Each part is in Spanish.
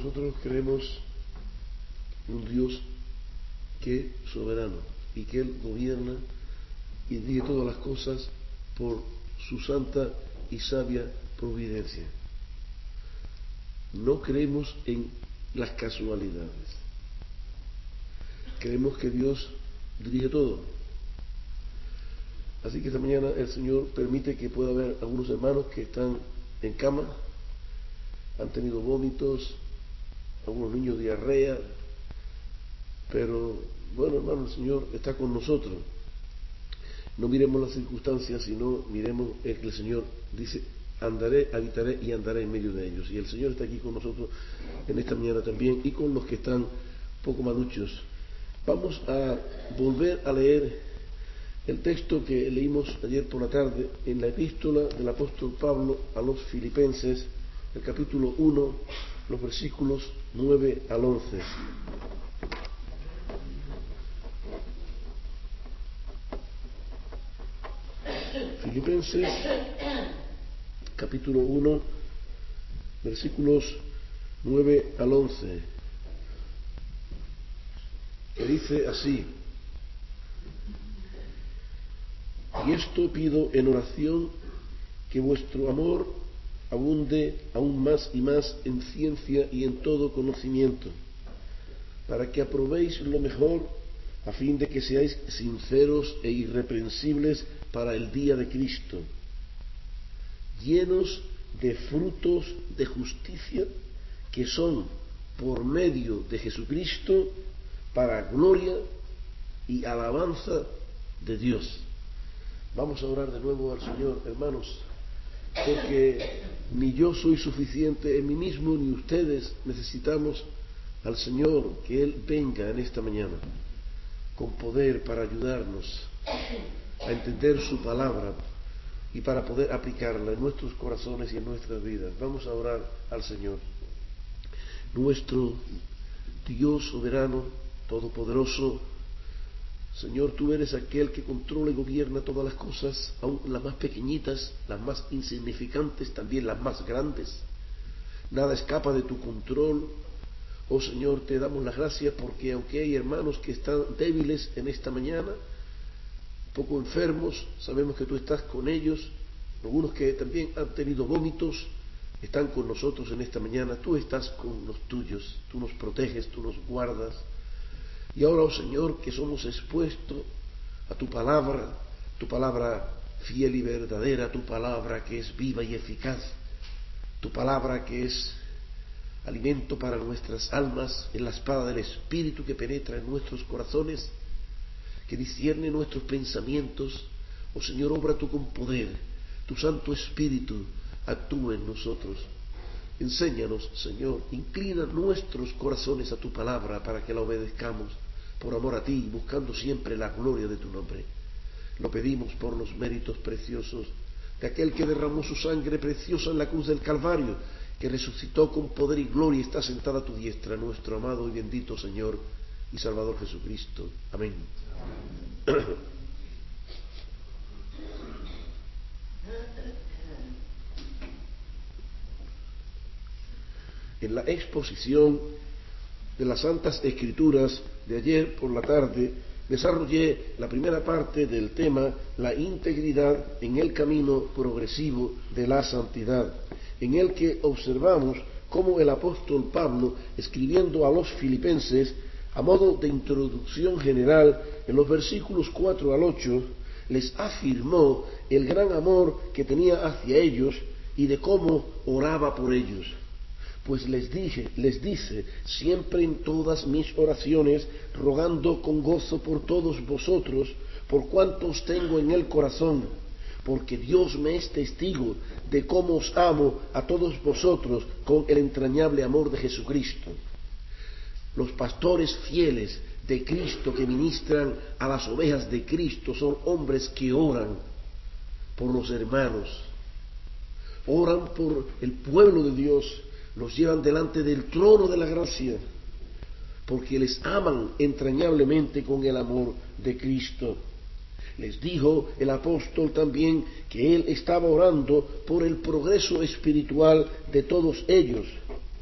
nosotros creemos en un Dios que es soberano y que Él gobierna y dirige todas las cosas por su santa y sabia providencia. No creemos en las casualidades. Creemos que Dios dirige todo. Así que esta mañana el Señor permite que pueda haber algunos hermanos que están en cama, han tenido vómitos, algunos niños diarrea, pero bueno, hermano, el Señor está con nosotros. No miremos las circunstancias, sino miremos el que el Señor dice: andaré, habitaré y andaré en medio de ellos. Y el Señor está aquí con nosotros en esta mañana también, y con los que están poco maluchos. Vamos a volver a leer el texto que leímos ayer por la tarde en la epístola del apóstol Pablo a los Filipenses, el capítulo 1, los versículos 9 al 11. Filipenses, capítulo 1, versículos 9 al 11, que dice así: y esto pido en oración, que vuestro amor abunde aún más y más en ciencia y en todo conocimiento, para que aprobéis lo mejor, a fin de que seáis sinceros e irreprensibles para el día de Cristo, llenos de frutos de justicia que son por medio de Jesucristo para gloria y alabanza de Dios. Vamos a orar de nuevo al Señor, hermanos, porque ni yo soy suficiente en mí mismo, ni ustedes. Necesitamos al Señor, que Él venga en esta mañana con poder para ayudarnos a entender su palabra y para poder aplicarla en nuestros corazones y en nuestras vidas. Vamos a orar al Señor. Nuestro Dios soberano, todopoderoso, Señor, tú eres aquel que controla y gobierna todas las cosas, aun las más pequeñitas, las más insignificantes, también las más grandes. Nada escapa de tu control. Oh Señor, te damos las gracias porque aunque hay hermanos que están débiles en esta mañana, poco enfermos, sabemos que tú estás con ellos. Algunos que también han tenido vómitos están con nosotros en esta mañana. Tú estás con los tuyos, tú nos proteges, tú nos guardas. Y ahora, oh Señor, que somos expuestos a tu palabra fiel y verdadera, tu palabra que es viva y eficaz, tu palabra que es alimento para nuestras almas, es la espada del Espíritu que penetra en nuestros corazones, que discierne nuestros pensamientos. Oh Señor, obra tú con poder, tu Santo Espíritu actúa en nosotros. Enséñanos, Señor, inclina nuestros corazones a tu palabra para que la obedezcamos por amor a ti, buscando siempre la gloria de tu nombre. Lo pedimos por los méritos preciosos de aquel que derramó su sangre preciosa en la cruz del Calvario, que resucitó con poder y gloria y está sentado a tu diestra, nuestro amado y bendito Señor y Salvador Jesucristo. Amén. En la exposición de las Santas Escrituras de ayer por la tarde, desarrollé la primera parte del tema, la integridad en el camino progresivo de la santidad, en el que observamos cómo el apóstol Pablo, escribiendo a los filipenses, a modo de introducción general, en los versículos 4 al 8, les afirmó el gran amor que tenía hacia ellos y de cómo oraba por ellos. Pues les dice, siempre en todas mis oraciones, rogando con gozo por todos vosotros, por cuanto os tengo en el corazón, porque Dios me es testigo de cómo os amo a todos vosotros con el entrañable amor de Jesucristo. Los pastores fieles de Cristo que ministran a las ovejas de Cristo son hombres que oran por los hermanos, oran por el pueblo de Dios, los llevan delante del trono de la gracia, porque les aman entrañablemente con el amor de Cristo. Les dijo el apóstol también que él estaba orando por el progreso espiritual de todos ellos.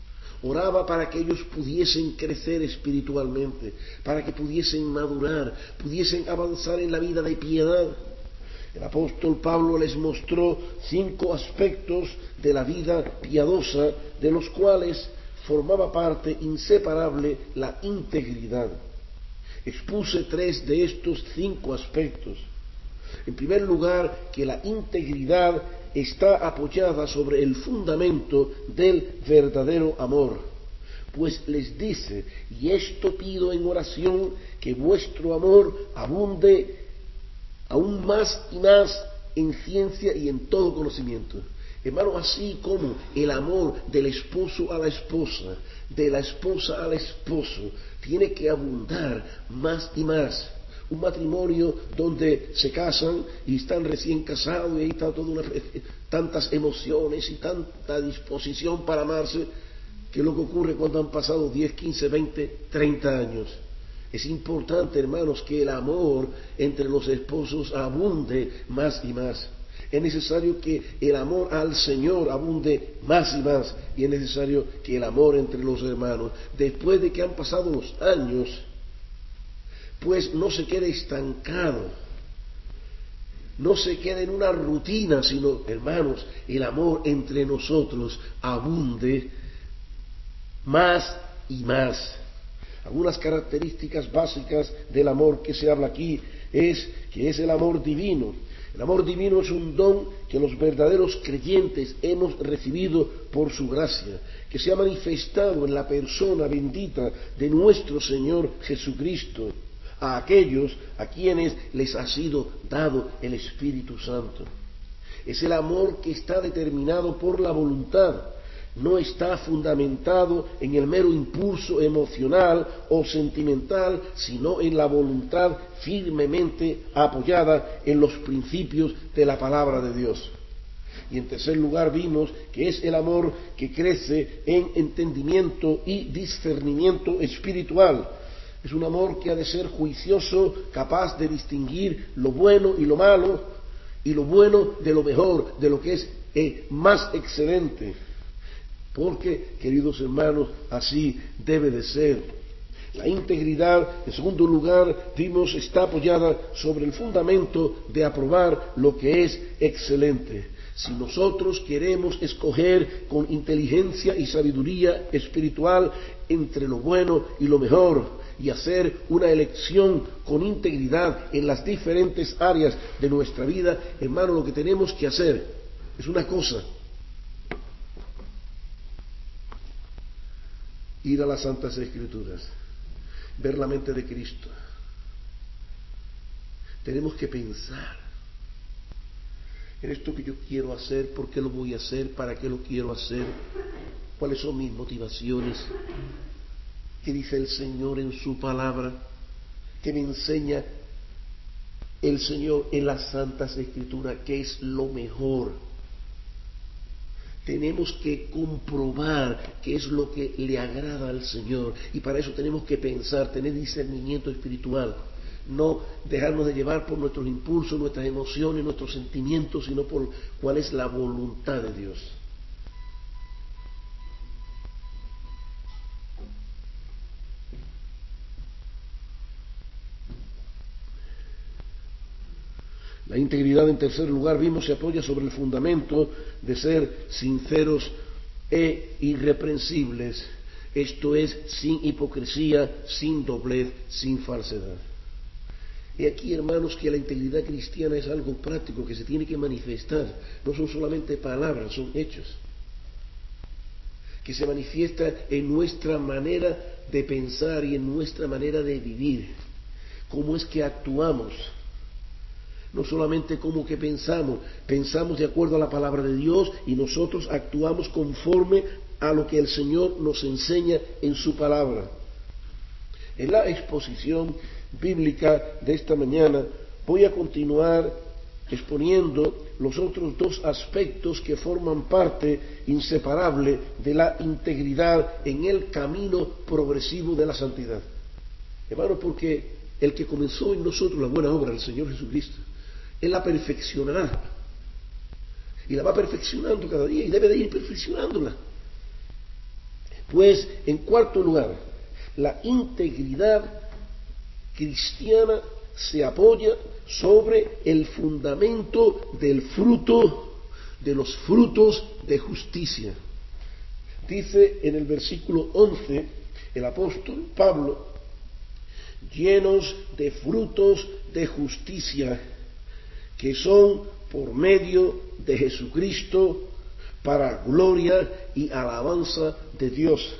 Oraba para que ellos pudiesen crecer espiritualmente, para que pudiesen madurar, pudiesen avanzar en la vida de piedad. El apóstol Pablo les mostró 5 aspectos de la vida piadosa, de los cuales formaba parte inseparable la integridad. Expuse 3 de estos 5 aspectos. En primer lugar, que la integridad está apoyada sobre el fundamento del verdadero amor. Pues les dice: y esto pido en oración, que vuestro amor abunde aún más y más en ciencia y en todo conocimiento. Hermano, así como el amor del esposo a la esposa, de la esposa al esposo, tiene que abundar más y más. Un matrimonio donde se casan y están recién casados y ahí está tantas emociones y tanta disposición para amarse, que es lo que ocurre cuando han pasado 10, 15, 20, 30 años. Es importante, hermanos, que el amor entre los esposos abunde más y más. Es necesario que el amor al Señor abunde más y más. Y es necesario que el amor entre los hermanos, después de que han pasado los años, pues no se quede estancado, no se quede en una rutina, sino, hermanos, el amor entre nosotros abunde más y más. Algunas características básicas del amor que se habla aquí es que es el amor divino. El amor divino es un don que los verdaderos creyentes hemos recibido por su gracia, que se ha manifestado en la persona bendita de nuestro Señor Jesucristo, a aquellos a quienes les ha sido dado el Espíritu Santo. Es el amor que está determinado por la voluntad. No está fundamentado en el mero impulso emocional o sentimental, sino en la voluntad firmemente apoyada en los principios de la palabra de Dios. Y en tercer lugar vimos que es el amor que crece en entendimiento y discernimiento espiritual. Es un amor que ha de ser juicioso, capaz de distinguir lo bueno y lo malo, y lo bueno de lo mejor, de lo que es más excelente. Porque, queridos hermanos, así debe de ser. La integridad, en segundo lugar, vimos, está apoyada sobre el fundamento de aprobar lo que es excelente. Si nosotros queremos escoger con inteligencia y sabiduría espiritual entre lo bueno y lo mejor, y hacer una elección con integridad en las diferentes áreas de nuestra vida, hermano, lo que tenemos que hacer es una cosa: ir a las Santas Escrituras, ver la mente de Cristo. Tenemos que pensar en esto que yo quiero hacer, por qué lo voy a hacer, para qué lo quiero hacer, cuáles son mis motivaciones, qué dice el Señor en su palabra, qué me enseña el Señor en las Santas Escrituras, qué es lo mejor. Tenemos que comprobar qué es lo que le agrada al Señor, y para eso tenemos que pensar, tener discernimiento espiritual, no dejarnos de llevar por nuestros impulsos, nuestras emociones, nuestros sentimientos, sino por cuál es la voluntad de Dios. La integridad, en tercer lugar, vimos, se apoya sobre el fundamento de ser sinceros e irreprensibles, esto es, sin hipocresía, sin doblez, sin falsedad. Y aquí, hermanos, que la integridad cristiana es algo práctico que se tiene que manifestar, no son solamente palabras, son hechos, que se manifiesta en nuestra manera de pensar y en nuestra manera de vivir, cómo es que actuamos. No solamente como que pensamos de acuerdo a la palabra de Dios y nosotros actuamos conforme a lo que el Señor nos enseña en su palabra. En la exposición bíblica de esta mañana voy a continuar exponiendo los otros 2 aspectos que forman parte inseparable de la integridad en el camino progresivo de la santidad. Hermano, porque el que comenzó en nosotros la buena obra, el Señor Jesucristo, Él la perfeccionará. Y la va perfeccionando cada día y debe de ir perfeccionándola. Pues, en cuarto lugar, la integridad cristiana se apoya sobre el fundamento del fruto, de los frutos de justicia. Dice en el versículo 11 el apóstol Pablo: llenos de frutos de justicia, que son por medio de Jesucristo, para gloria y alabanza de Dios.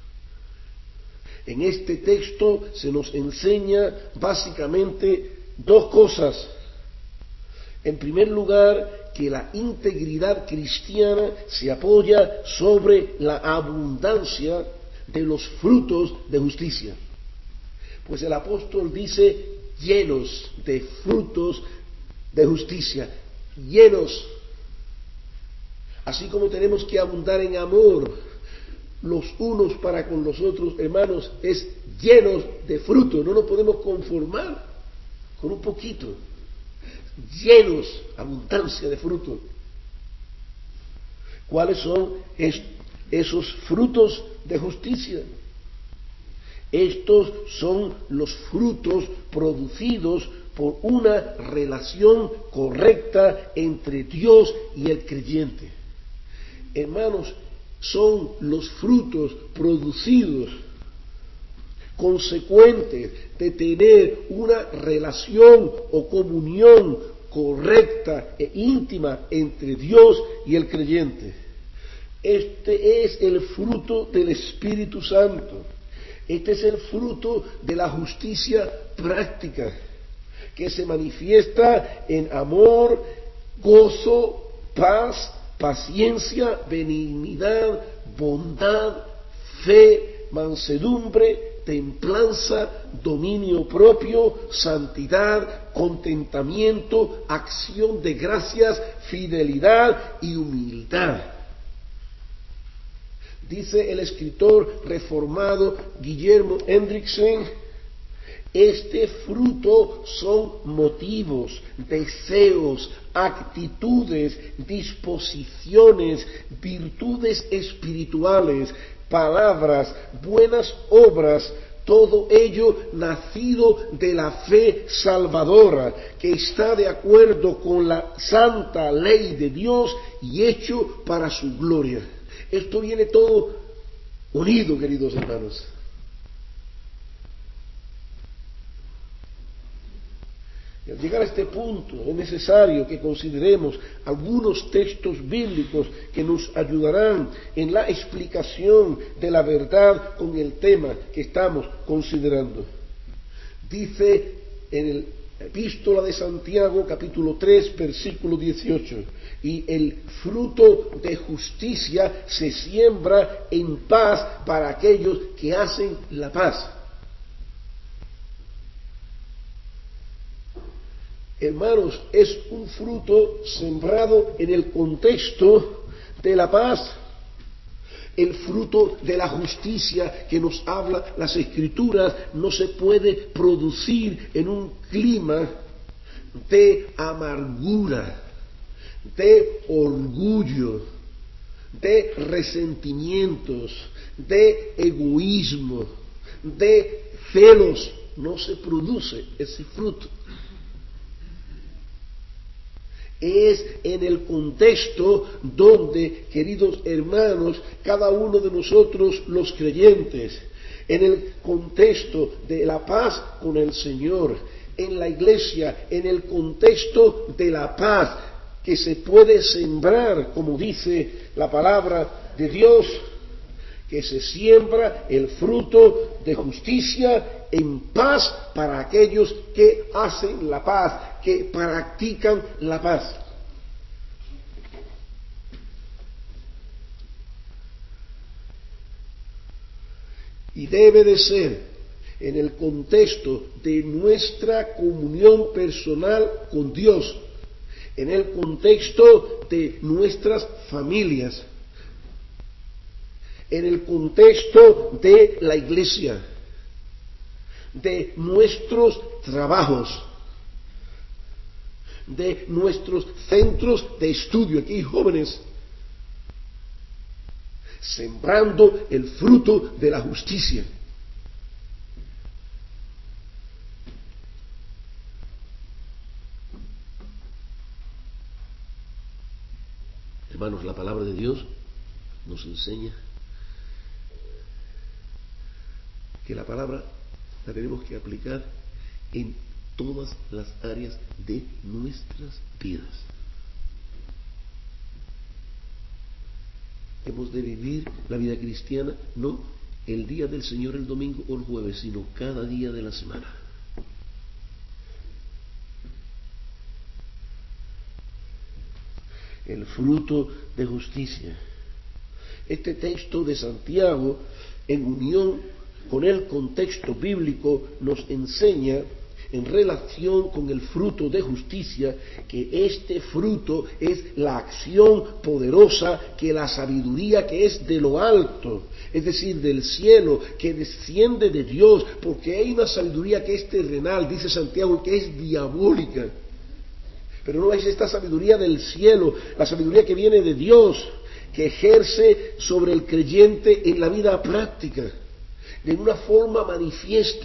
En este texto se nos enseña básicamente dos cosas. En primer lugar, que la integridad cristiana se apoya sobre la abundancia de los frutos de justicia. Pues el apóstol dice llenos de frutos de justicia, llenos. Así como tenemos que abundar en amor los unos para con los otros, hermanos, es llenos de fruto. No nos podemos conformar con un poquito. Llenos, abundancia de fruto. ¿Cuáles son esos frutos de justicia? Estos son los frutos producidos por una relación correcta entre Dios y el creyente. Hermanos, son los frutos producidos consecuentes de tener una relación o comunión correcta e íntima entre Dios y el creyente. Este es el fruto del Espíritu Santo. Este es el fruto de la justicia práctica, que se manifiesta en amor, gozo, paz, paciencia, benignidad, bondad, fe, mansedumbre, templanza, dominio propio, santidad, contentamiento, acción de gracias, fidelidad y humildad. Dice el escritor reformado Guillermo Hendrickson: este fruto son motivos, deseos, actitudes, disposiciones, virtudes espirituales, palabras, buenas obras, todo ello nacido de la fe salvadora, que está de acuerdo con la santa ley de Dios y hecho para su gloria. Esto viene todo unido, queridos hermanos. Y al llegar a este punto es necesario que consideremos algunos textos bíblicos que nos ayudarán en la explicación de la verdad con el tema que estamos considerando. Dice en el Epístola de Santiago, capítulo 3, versículo 18: y el fruto de justicia se siembra en paz para aquellos que hacen la paz. Hermanos, es un fruto sembrado en el contexto de la paz, el fruto de la justicia que nos habla las Escrituras. No se puede producir en un clima de amargura, de orgullo, de resentimientos, de egoísmo, de celos. No se produce ese fruto. Es en el contexto donde, queridos hermanos, cada uno de nosotros los creyentes, en el contexto de la paz con el Señor, en la iglesia, en el contexto de la paz que se puede sembrar, como dice la palabra de Dios, que se siembra el fruto de justicia en paz para aquellos que hacen la paz, que practican la paz. Y debe de ser en el contexto de nuestra comunión personal con Dios, en el contexto de nuestras familias, en el contexto de la iglesia, de nuestros trabajos, de nuestros centros de estudio. Aquí hay jóvenes. sembrando el fruto de la justicia. Hermanos, la palabra de Dios nos enseña que la palabra la tenemos que aplicar en todas las áreas de nuestras vidas. Hemos de vivir la vida cristiana no el día del Señor, el domingo o el jueves, sino cada día de la semana. El fruto de justicia. Este texto de Santiago, en unión con el contexto bíblico, nos enseña en relación con el fruto de justicia que este fruto es la acción poderosa, que la sabiduría que es de lo alto, es decir, del cielo, que desciende de Dios, porque hay una sabiduría que es terrenal, dice Santiago, que es diabólica. Pero no es esta sabiduría del cielo, la sabiduría que viene de Dios, que ejerce sobre el creyente en la vida práctica, de una forma manifiesta.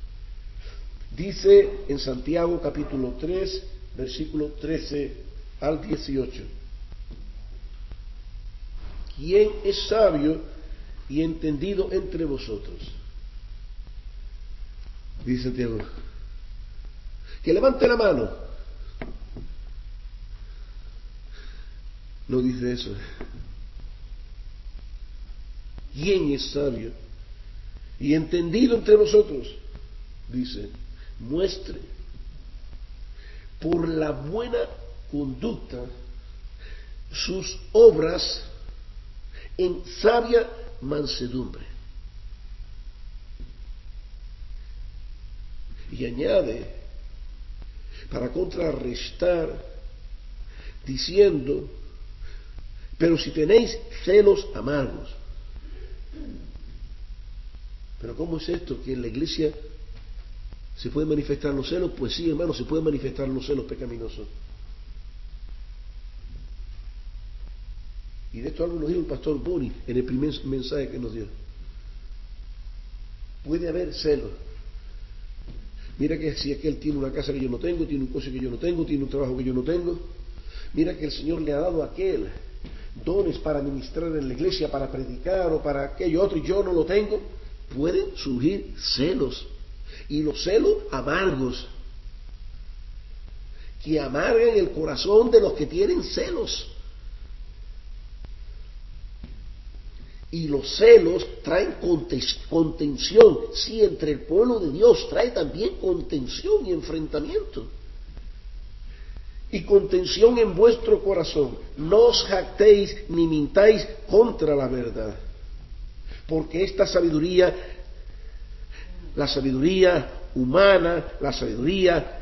Dice en Santiago capítulo 3, versículo 13 al 18. ¿Quién es sabio y entendido entre vosotros? Dice Santiago. Que levante la mano. No dice eso. ¿Quién es sabio y entendido entre vosotros? Dice, muestre por la buena conducta sus obras en sabia mansedumbre. Y añade, para contrarrestar, diciendo, pero si tenéis celos amargos. Pero ¿cómo es esto? ¿Que en la iglesia se pueden manifestar los celos? Pues sí, hermano, se pueden manifestar los celos pecaminosos. Y de esto algo nos dijo el pastor Boni en el primer mensaje que nos dio. Puede haber celos. Mira que si aquel tiene una casa que yo no tengo, tiene un coche que yo no tengo, tiene un trabajo que yo no tengo. Mira que el Señor le ha dado a aquel dones para ministrar en la iglesia, para predicar o para aquello otro, y yo no lo tengo. Pueden surgir celos, y los celos amargos, que amargan el corazón de los que tienen celos. Y los celos traen contención, sí, entre el pueblo de Dios trae también contención y enfrentamiento. Y contención en vuestro corazón. No os jactéis ni mintáis contra la verdad. Porque esta sabiduría, la sabiduría humana, la sabiduría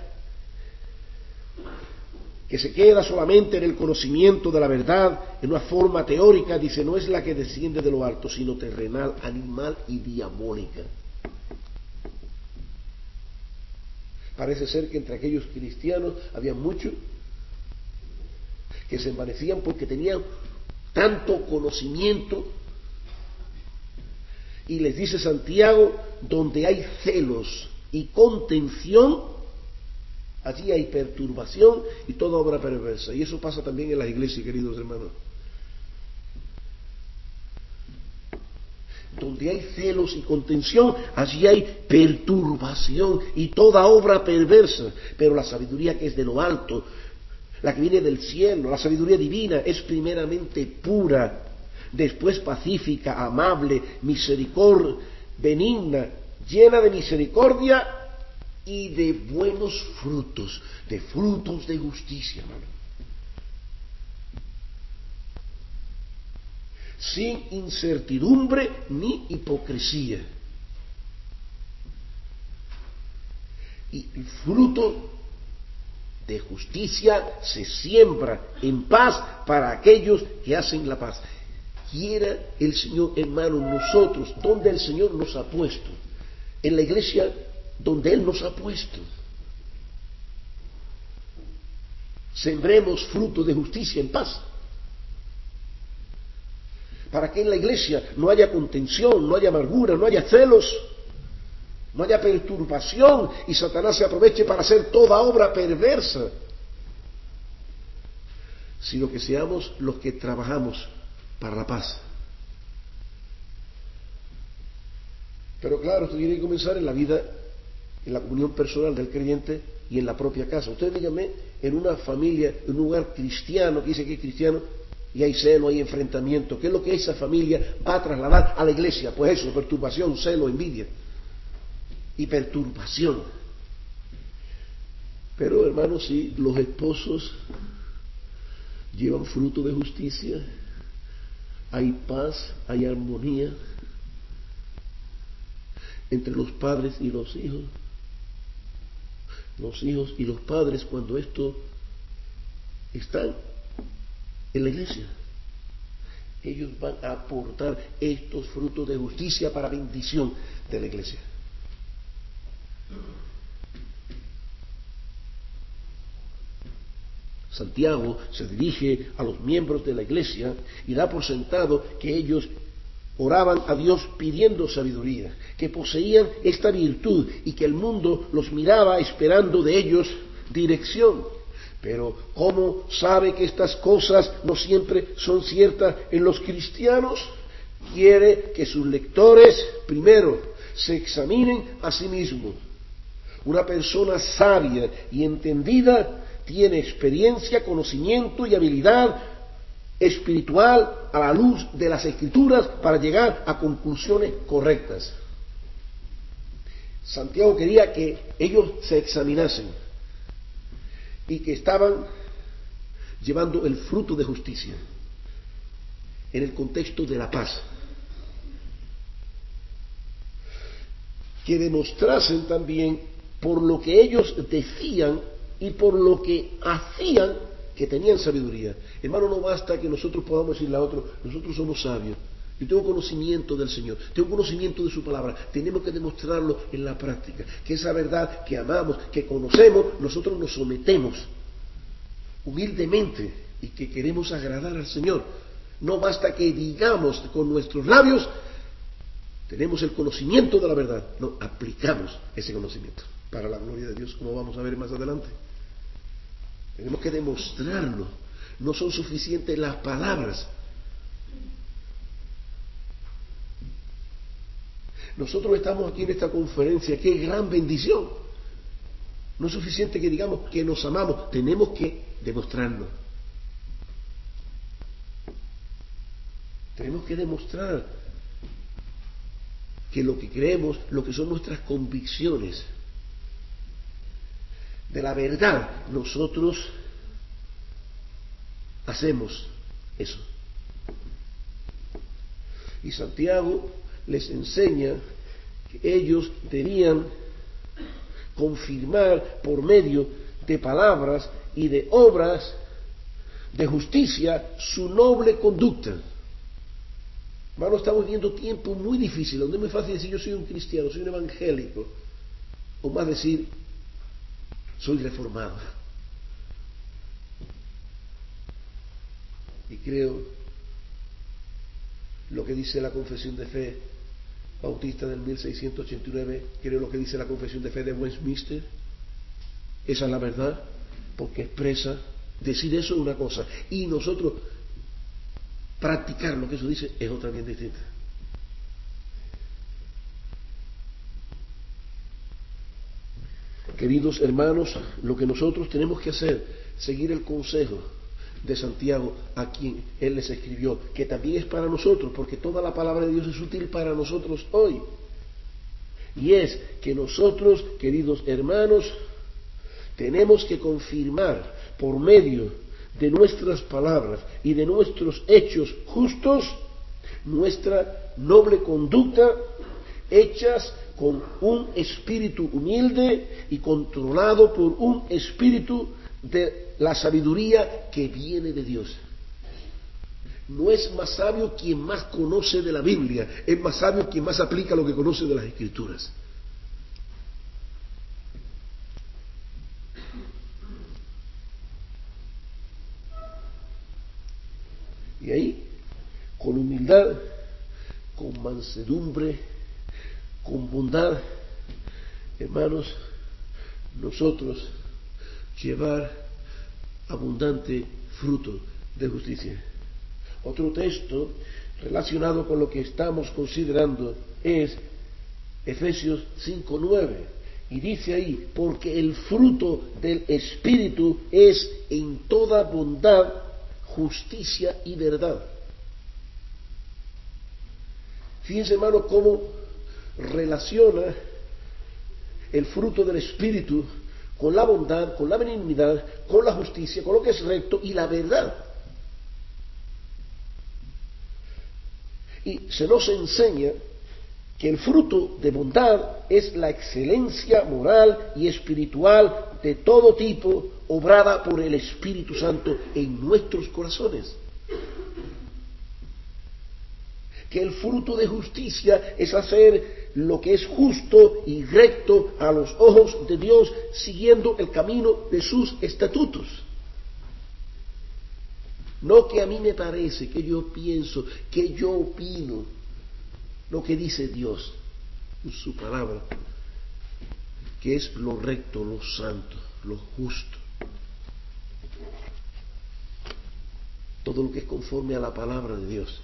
que se queda solamente en el conocimiento de la verdad, en una forma teórica, dice, no es la que desciende de lo alto, sino terrenal, animal y diabólica. Parece ser que entre aquellos cristianos había muchos que se envanecían porque tenían tanto conocimiento. Y les dice Santiago, donde hay celos y contención, allí hay perturbación y toda obra perversa. Y eso pasa también en las iglesias, queridos hermanos. Donde hay celos y contención, allí hay perturbación y toda obra perversa. Pero la sabiduría que es de lo alto, la que viene del cielo, la sabiduría divina, es primeramente pura, después pacífica, amable, benigna, llena de misericordia y de buenos frutos, de frutos de justicia, hermano. Sin incertidumbre ni hipocresía. Y el fruto de justicia se siembra en paz para aquellos que hacen la paz. Quiera el Señor, hermano, nosotros, donde el Señor nos ha puesto, en la iglesia donde Él nos ha puesto, sembremos fruto de justicia en paz. para que en la iglesia no haya contención, no haya amargura, no haya celos, no haya perturbación y Satanás se aproveche para hacer toda obra perversa, sino que seamos los que trabajamos para la paz. Pero claro, esto tiene que comenzar en la vida, en la comunión personal del creyente y en la propia casa. Ustedes díganme, en una familia, en un lugar cristiano, que dice que es cristiano, y hay celo, hay enfrentamiento, ¿qué es lo que esa familia va a trasladar a la iglesia? Pues eso, perturbación, celo, envidia y perturbación. Pero hermanos, si los esposos llevan fruto de justicia, hay paz, hay armonía entre los padres y los hijos y los padres, cuando estos están en la iglesia, ellos van a aportar estos frutos de justicia para bendición de la iglesia. Santiago se dirige a los miembros de la iglesia y da por sentado que ellos oraban a Dios pidiendo sabiduría, que poseían esta virtud y que el mundo los miraba esperando de ellos dirección. Pero ¿cómo sabe que estas cosas no siempre son ciertas en los cristianos? Quiere que sus lectores primero se examinen a sí mismos. Una persona sabia y entendida tiene experiencia, conocimiento y habilidad espiritual a la luz de las Escrituras para llegar a conclusiones correctas. Santiago quería que ellos se examinasen y que estaban llevando el fruto de justicia en el contexto de la paz. Que demostrasen también por lo que ellos decían y por lo que hacían que tenían sabiduría. Hermano, no basta que nosotros podamos decirle a otro, nosotros somos sabios, yo tengo conocimiento del Señor, tengo conocimiento de su palabra. Tenemos que demostrarlo en la práctica, que esa verdad que amamos, que conocemos, nosotros nos sometemos humildemente y que queremos agradar al Señor. No basta que digamos con nuestros labios, tenemos el conocimiento de la verdad, no, aplicamos ese conocimiento para la gloria de Dios, como vamos a ver más adelante. Tenemos que demostrarlo. No son suficientes las palabras. Nosotros estamos aquí en esta conferencia, qué gran bendición. No es suficiente que digamos que nos amamos, tenemos que demostrarlo. Tenemos que demostrar que lo que creemos, lo que son nuestras convicciones de la verdad, nosotros hacemos eso. Y Santiago les enseña que ellos debían confirmar por medio de palabras y de obras de justicia su noble conducta. Hermano, estamos viviendo tiempos muy difíciles, donde es muy fácil decir yo soy un cristiano, soy un evangélico, o más decir soy reformado. Y creo lo que dice la Confesión de Fe Bautista del 1689, creo lo que dice la Confesión de Fe de Westminster. Esa es la verdad, porque expresa, decir eso es una cosa, y nosotros practicar lo que eso dice es otra bien distinta. Queridos hermanos, lo que nosotros tenemos que hacer, seguir el consejo de Santiago, a quien él les escribió, que también es para nosotros, porque toda la palabra de Dios es útil para nosotros hoy. Y es que nosotros, queridos hermanos, tenemos que confirmar por medio de nuestras palabras y de nuestros hechos justos nuestra noble conducta, hechas con un espíritu humilde y controlado por un espíritu de la sabiduría que viene de Dios. No es más sabio quien más conoce de la Biblia, es más sabio quien más aplica lo que conoce de las Escrituras. Y ahí con humildad, con mansedumbre, con bondad, hermanos, nosotros llevar abundante fruto de justicia. Otro texto relacionado con lo que estamos considerando es Efesios 5:9, y dice ahí: porque el fruto del Espíritu es en toda bondad, justicia y verdad. Fíjense, hermano, cómo relaciona el fruto del Espíritu con la bondad, con la benignidad, con la justicia, con lo que es recto y la verdad. Y se nos enseña que el fruto de bondad es la excelencia moral y espiritual de todo tipo, obrada por el Espíritu Santo en nuestros corazones. Que el fruto de justicia es hacer lo que es justo y recto a los ojos de Dios, siguiendo el camino de sus estatutos. No que a mí me parece, que yo pienso, que yo opino, lo que dice Dios en su palabra, que es lo recto, lo santo, lo justo. Todo lo que es conforme a la palabra de Dios.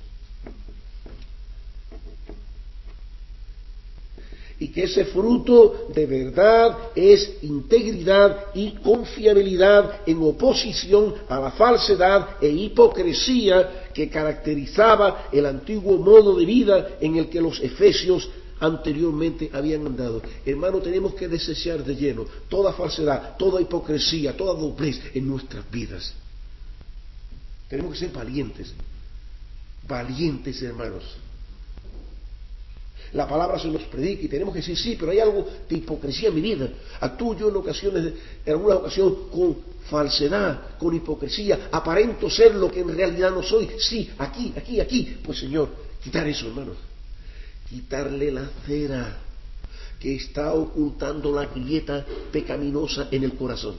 Y que ese fruto de verdad es integridad y confiabilidad en oposición a la falsedad e hipocresía que caracterizaba el antiguo modo de vida en el que los efesios anteriormente habían andado. Hermano, tenemos que desechar de lleno toda falsedad, toda hipocresía, toda doblez en nuestras vidas. Tenemos que ser valientes, valientes, hermanos. La palabra se nos predica y tenemos que decir: sí, pero hay algo de hipocresía en mi vida. Actúo yo en alguna ocasión con falsedad, con hipocresía, aparento ser lo que en realidad no soy. Sí, aquí. Pues, Señor, quitar eso, hermanos. Quitarle la cera que está ocultando la grieta pecaminosa en el corazón.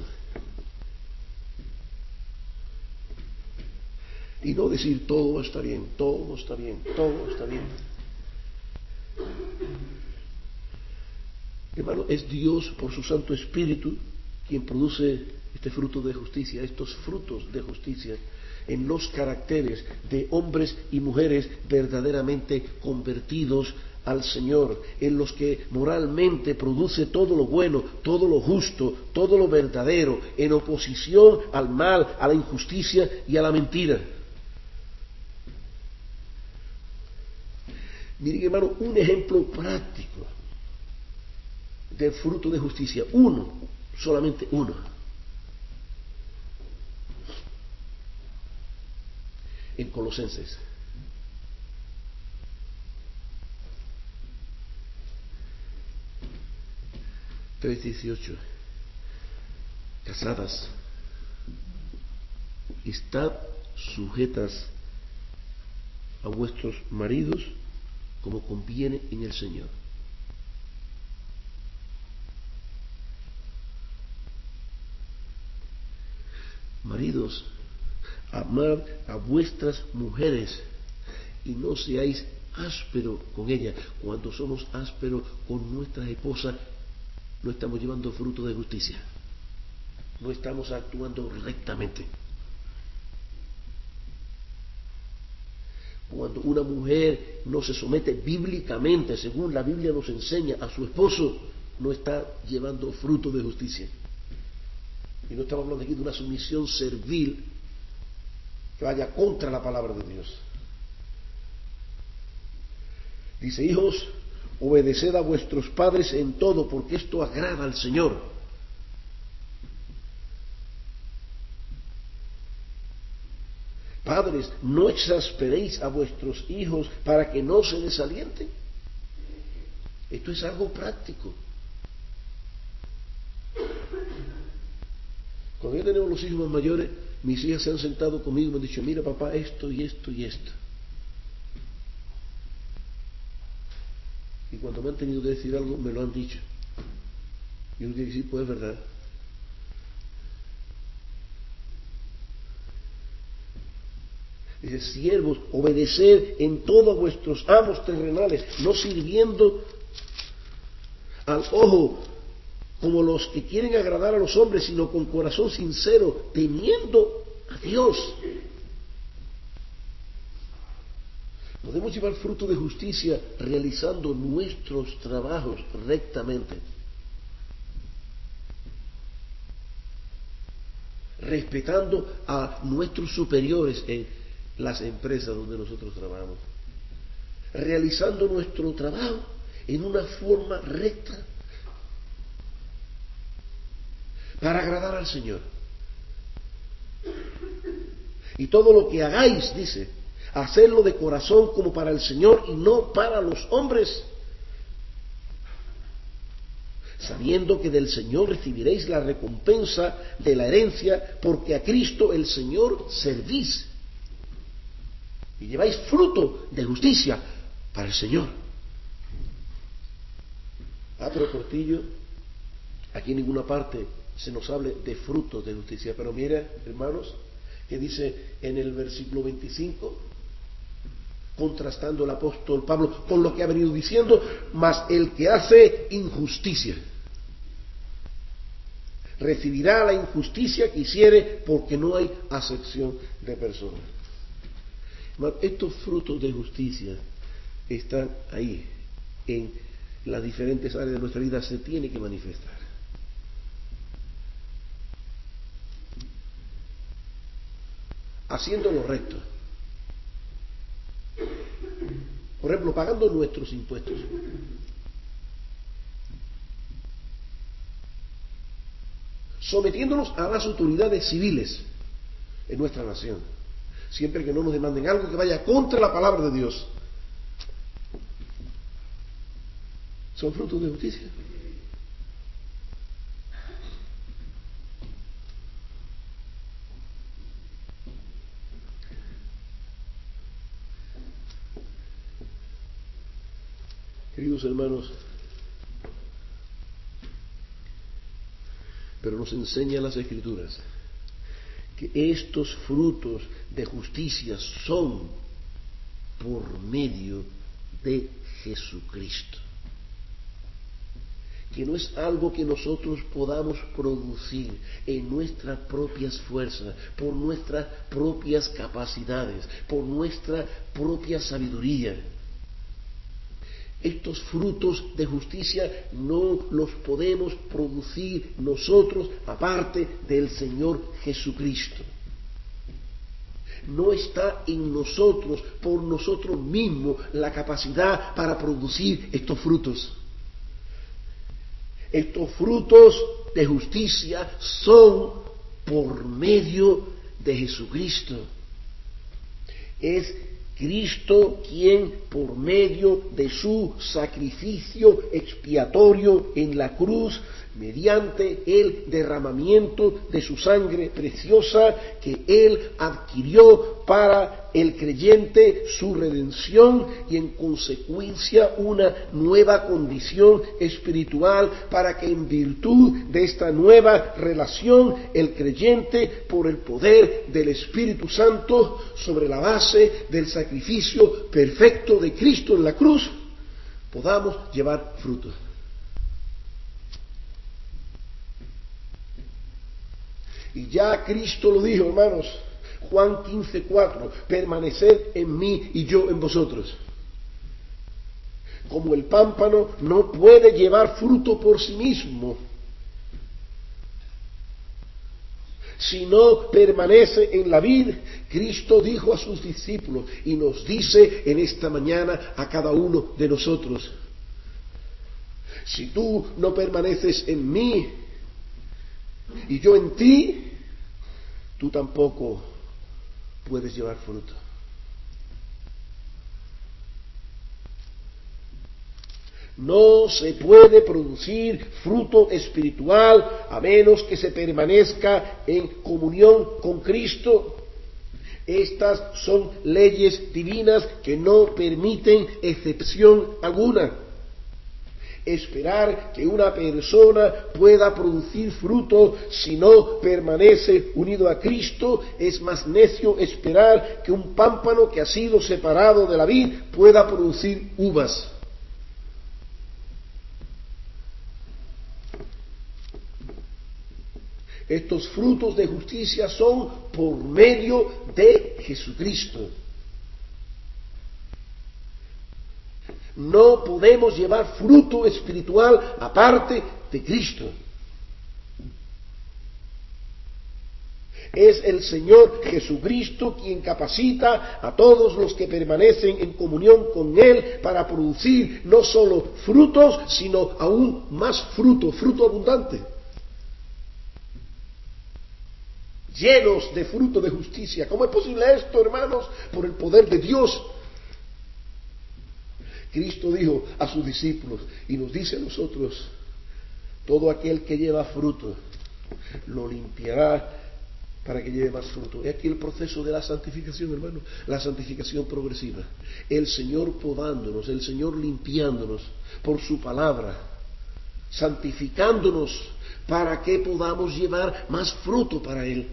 Y no decir: todo está bien, todo está bien, todo está bien. Hermano, es Dios por su Santo Espíritu quien produce este fruto de justicia, estos frutos de justicia en los caracteres de hombres y mujeres verdaderamente convertidos al Señor, en los que moralmente produce todo lo bueno, todo lo justo, todo lo verdadero, en oposición al mal, a la injusticia y a la mentira. Miren, hermano, un ejemplo práctico del fruto de justicia, solamente uno. En Colosenses. Capítulo 18. Casadas, estad sujetas a vuestros maridos como conviene en el Señor. Maridos, amad a vuestras mujeres y no seáis ásperos con ellas. Cuando somos ásperos con nuestras esposas, no estamos llevando fruto de justicia, no estamos actuando rectamente. Cuando una mujer no se somete bíblicamente, según la Biblia nos enseña, a su esposo, no está llevando fruto de justicia. Y no estamos hablando aquí de una sumisión servil que vaya contra la palabra de Dios. Dice: hijos, obedeced a vuestros padres en todo, porque esto agrada al Señor. Padres, no exasperéis a vuestros hijos para que no se desalienten. Esto es algo práctico. Cuando ya tenemos los hijos más mayores, mis hijas se han sentado conmigo y me han dicho: mira, papá, esto y esto y esto. Y cuando me han tenido que decir algo, me lo han dicho. Y uno tiene que decir: pues es verdad. Dice, siervos, obedeced en todo a vuestros amos terrenales, no sirviendo al ojo como los que quieren agradar a los hombres, sino con corazón sincero, temiendo a Dios. Podemos llevar fruto de justicia realizando nuestros trabajos rectamente, respetando a nuestros superiores en las empresas donde nosotros trabajamos, realizando nuestro trabajo en una forma recta para agradar al Señor. Y todo lo que hagáis, dice, hacerlo de corazón como para el Señor y no para los hombres, sabiendo que del Señor recibiréis la recompensa de la herencia, porque a Cristo el Señor servís y lleváis fruto de justicia para el Señor. Pero cortillo, aquí en ninguna parte se nos hable de frutos de justicia, pero mira, hermanos, que dice en el versículo 25, contrastando el apóstol Pablo con lo que ha venido diciendo, mas el que hace injusticia recibirá la injusticia que hiciere, porque no hay acepción de personas. Estos frutos de justicia están ahí, en las diferentes áreas de nuestra vida, se tiene que manifestar. Haciendo lo recto. Por ejemplo, pagando nuestros impuestos. Sometiéndonos a las autoridades civiles en nuestra nación, siempre que no nos demanden algo que vaya contra la palabra de Dios. Son frutos de justicia. Queridos hermanos, pero nos enseñan las Escrituras que estos frutos de justicia son por medio de Jesucristo, que no es algo que nosotros podamos producir en nuestras propias fuerzas, por nuestras propias capacidades, por nuestra propia sabiduría. Estos frutos de justicia no los podemos producir nosotros aparte del Señor Jesucristo. No está en nosotros, por nosotros mismos, la capacidad para producir estos frutos. Estos frutos de justicia son por medio de Jesucristo. Es Cristo quien, por medio de su sacrificio expiatorio en la cruz, mediante el derramamiento de su sangre preciosa que Él adquirió para el creyente, su redención y en consecuencia una nueva condición espiritual, para que en virtud de esta nueva relación el creyente, por el poder del Espíritu Santo, sobre la base del sacrificio perfecto de Cristo en la cruz, podamos llevar fruto. Y ya Cristo lo dijo, hermanos, Juan 15:4, permaneced en mí y yo en vosotros. Como el pámpano no puede llevar fruto por sí mismo, si no permanece en la vid, Cristo dijo a sus discípulos y nos dice en esta mañana a cada uno de nosotros: si tú no permaneces en mí y yo en ti, tú tampoco puedes llevar fruto. No se puede producir fruto espiritual a menos que se permanezca en comunión con Cristo. Estas son leyes divinas que no permiten excepción alguna. Esperar que una persona pueda producir fruto si no permanece unido a Cristo, es más necio esperar que un pámpano que ha sido separado de la vid pueda producir uvas. Estos frutos de justicia son por medio de Jesucristo. No podemos llevar fruto espiritual aparte de Cristo. Es el Señor Jesucristo quien capacita a todos los que permanecen en comunión con Él para producir no solo frutos, sino aún más fruto abundante. Llenos de fruto de justicia. ¿Cómo es posible esto, hermanos? Por el poder de Dios. Cristo dijo a sus discípulos y nos dice a nosotros: todo aquel que lleva fruto lo limpiará para que lleve más fruto. Es aquí el proceso de la santificación, hermano, la santificación progresiva. El Señor podándonos, el Señor limpiándonos por su palabra, santificándonos para que podamos llevar más fruto para Él.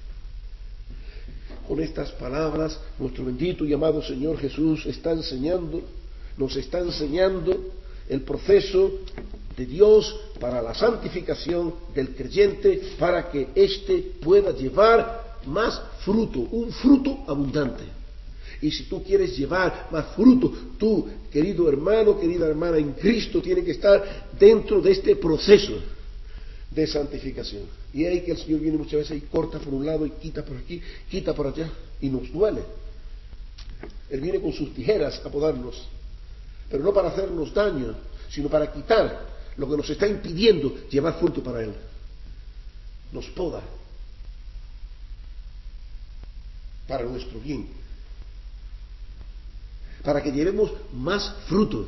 Con estas palabras, nuestro bendito y amado Señor Jesús nos está enseñando el proceso de Dios para la santificación del creyente, para que éste pueda llevar más fruto, un fruto abundante. Y si tú quieres llevar más fruto, tú, querido hermano, querida hermana en Cristo, tienes que estar dentro de este proceso de santificación. Y ahí que el Señor viene muchas veces y corta por un lado y quita por aquí, quita por allá, y nos duele. Él viene con sus tijeras a podarnos, pero no para hacernos daño, sino para quitar lo que nos está impidiendo llevar fruto para Él. Nos poda para nuestro bien, para que llevemos más fruto.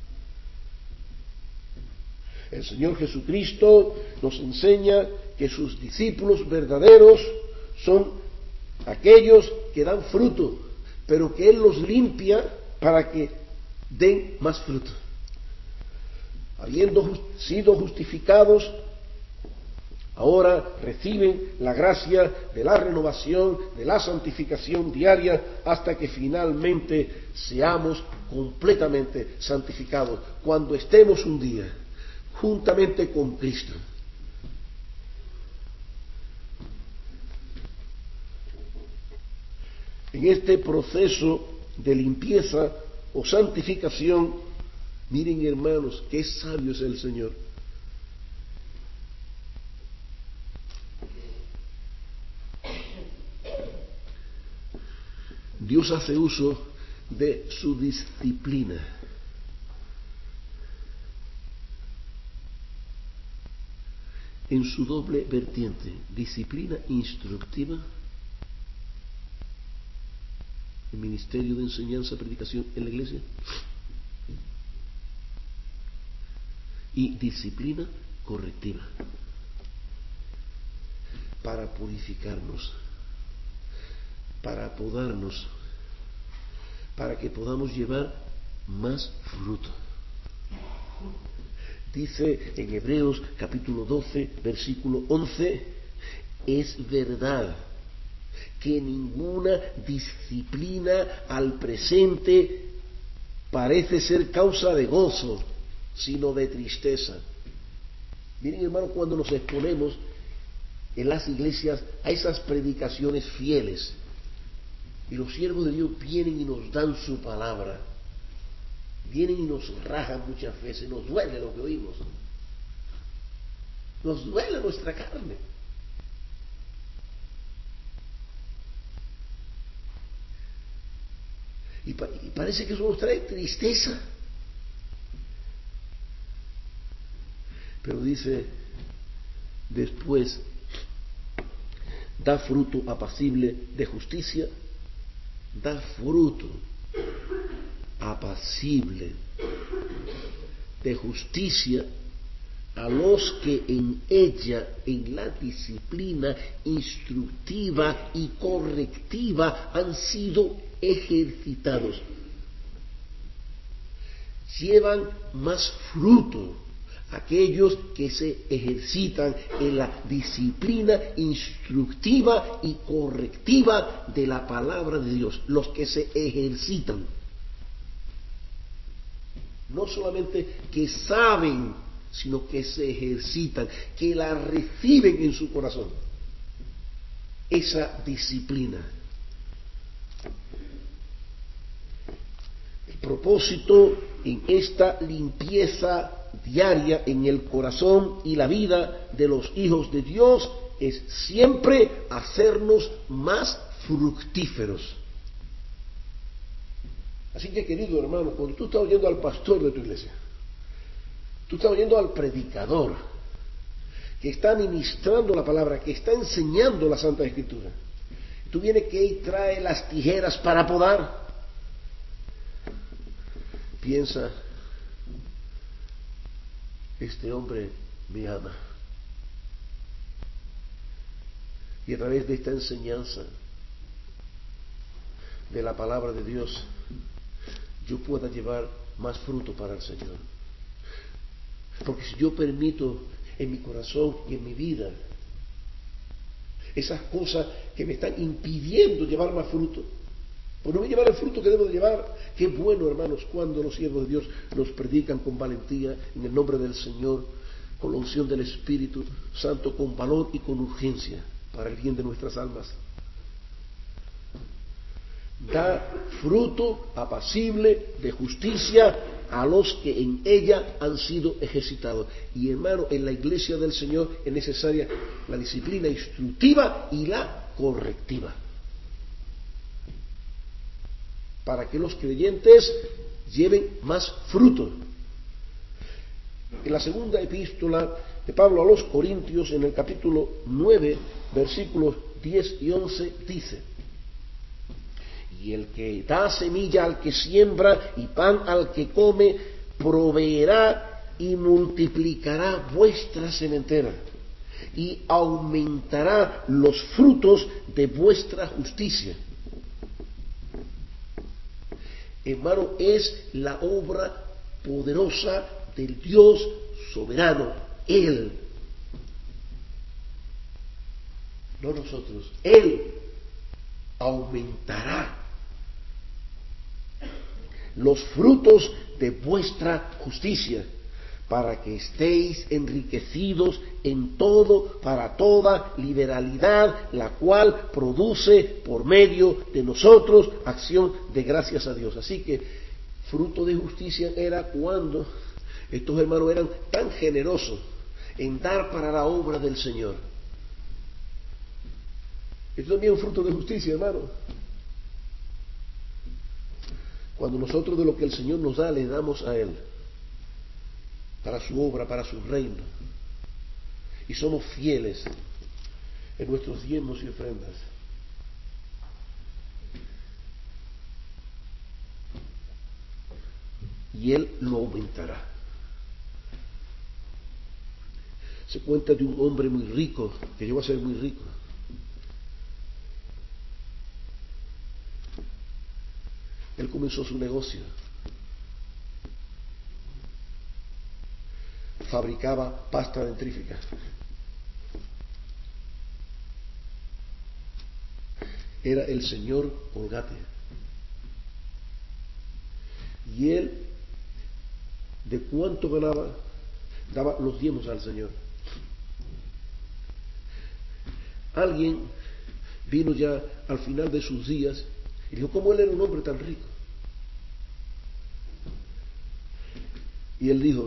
El Señor Jesucristo nos enseña que sus discípulos verdaderos son aquellos que dan fruto, pero que Él los limpia para que den más fruto. Habiendo sido justificados, ahora reciben la gracia de la renovación, de la santificación diaria, hasta que finalmente seamos completamente santificados, cuando estemos un día juntamente con Cristo. En este proceso de limpieza o santificación, miren, hermanos, qué sabio es el Señor. Dios hace uso de su disciplina. En su doble vertiente, disciplina instructiva, el ministerio de enseñanza, predicación en la iglesia, y disciplina correctiva, para purificarnos, para podarnos, para que podamos llevar más fruto. Dice en Hebreos capítulo 12, versículo 11, es verdad que ninguna disciplina al presente parece ser causa de gozo, sino de tristeza. Miren, hermano, cuando nos exponemos en las iglesias a esas predicaciones fieles, y los siervos de Dios vienen y nos dan su palabra, vienen y nos rajan muchas veces, nos duele lo que oímos, nos duele nuestra carne. Y parece que eso nos trae tristeza. Pero dice después, da fruto apacible de justicia, da fruto apacible de justicia a los que en ella, en la disciplina instructiva y correctiva, han sido ejercitados. llevan más fruto aquellos que se ejercitan en la disciplina instructiva y correctiva de la palabra de Dios, los que se ejercitan. No solamente que saben, sino que se ejercitan, que la reciben en su corazón, esa disciplina. El propósito en esta limpieza diaria en el corazón y la vida de los hijos de Dios es siempre hacernos más fructíferos. Así que, querido hermano, cuando tú estás oyendo al pastor de tu iglesia, tú estás oyendo al predicador que está ministrando la palabra, que está enseñando la Santa Escritura, tú vienes que él trae las tijeras para podar, piensa, este hombre me ama. Y a través de esta enseñanza de la palabra de Dios, yo pueda llevar más fruto para el Señor. Porque si yo permito en mi corazón y en mi vida esas cosas que me están impidiendo llevar más fruto, por no llevar el fruto que debo de llevar, qué bueno, hermanos, cuando los siervos de Dios nos predican con valentía en el nombre del Señor, con la unción del Espíritu Santo, con valor y con urgencia para el bien de nuestras almas. Da fruto apacible de justicia a los que en ella han sido ejercitados. Y hermano, en la iglesia del Señor es necesaria la disciplina instructiva y la correctiva, para que los creyentes lleven más fruto. En la segunda epístola de Pablo a los Corintios, en el capítulo 9, versículos 10 y 11, dice: y el que da semilla al que siembra y pan al que come, proveerá y multiplicará vuestra sementera y aumentará los frutos de vuestra justicia. Hermano, es la obra poderosa del Dios soberano. Él, no nosotros, Él aumentará los frutos de vuestra justicia, para que estéis enriquecidos en todo, para toda liberalidad, la cual produce por medio de nosotros acción de gracias a Dios. Así que fruto de justicia era cuando estos hermanos eran tan generosos en dar para la obra del Señor. Esto también es un fruto de justicia, hermano. Cuando nosotros de lo que el Señor nos da, le damos a Él, para su obra, para su reino, y somos fieles en nuestros diezmos y ofrendas, y Él lo aumentará. Se cuenta de un hombre muy rico, que llegó a ser muy rico. Él comenzó su negocio. Fabricaba pasta dentrífica. Era el señor Colgate. Y él, ¿de cuánto ganaba? Daba los diezmos al Señor. Alguien vino ya al final de sus días y dijo, ¿cómo él era un hombre tan rico? Y él dijo,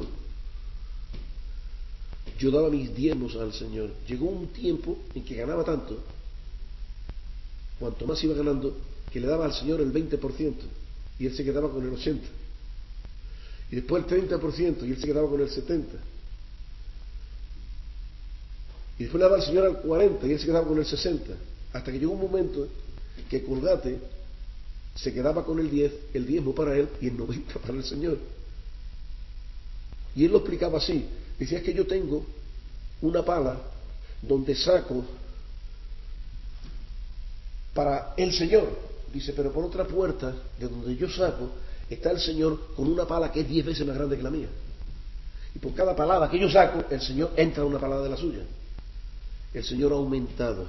yo daba mis diezmos al Señor. Llegó un tiempo en que ganaba tanto, cuanto más iba ganando, que le daba al Señor el 20% y él se quedaba con el 80%. Y después el 30% y él se quedaba con el 70%. Y después le daba al Señor al 40% y él se quedaba con el 60%. Hasta que llegó un momento que Colgate se quedaba con el 10%, el diezmo para él y el 90% para el Señor. Y él lo explicaba así. Decía, es que yo tengo una pala donde saco para el Señor. Dice, pero por otra puerta de donde yo saco está el Señor con una pala que es 10 veces más grande que la mía. Y por cada palada que yo saco, el Señor entra una palada de la suya. El Señor ha aumentado.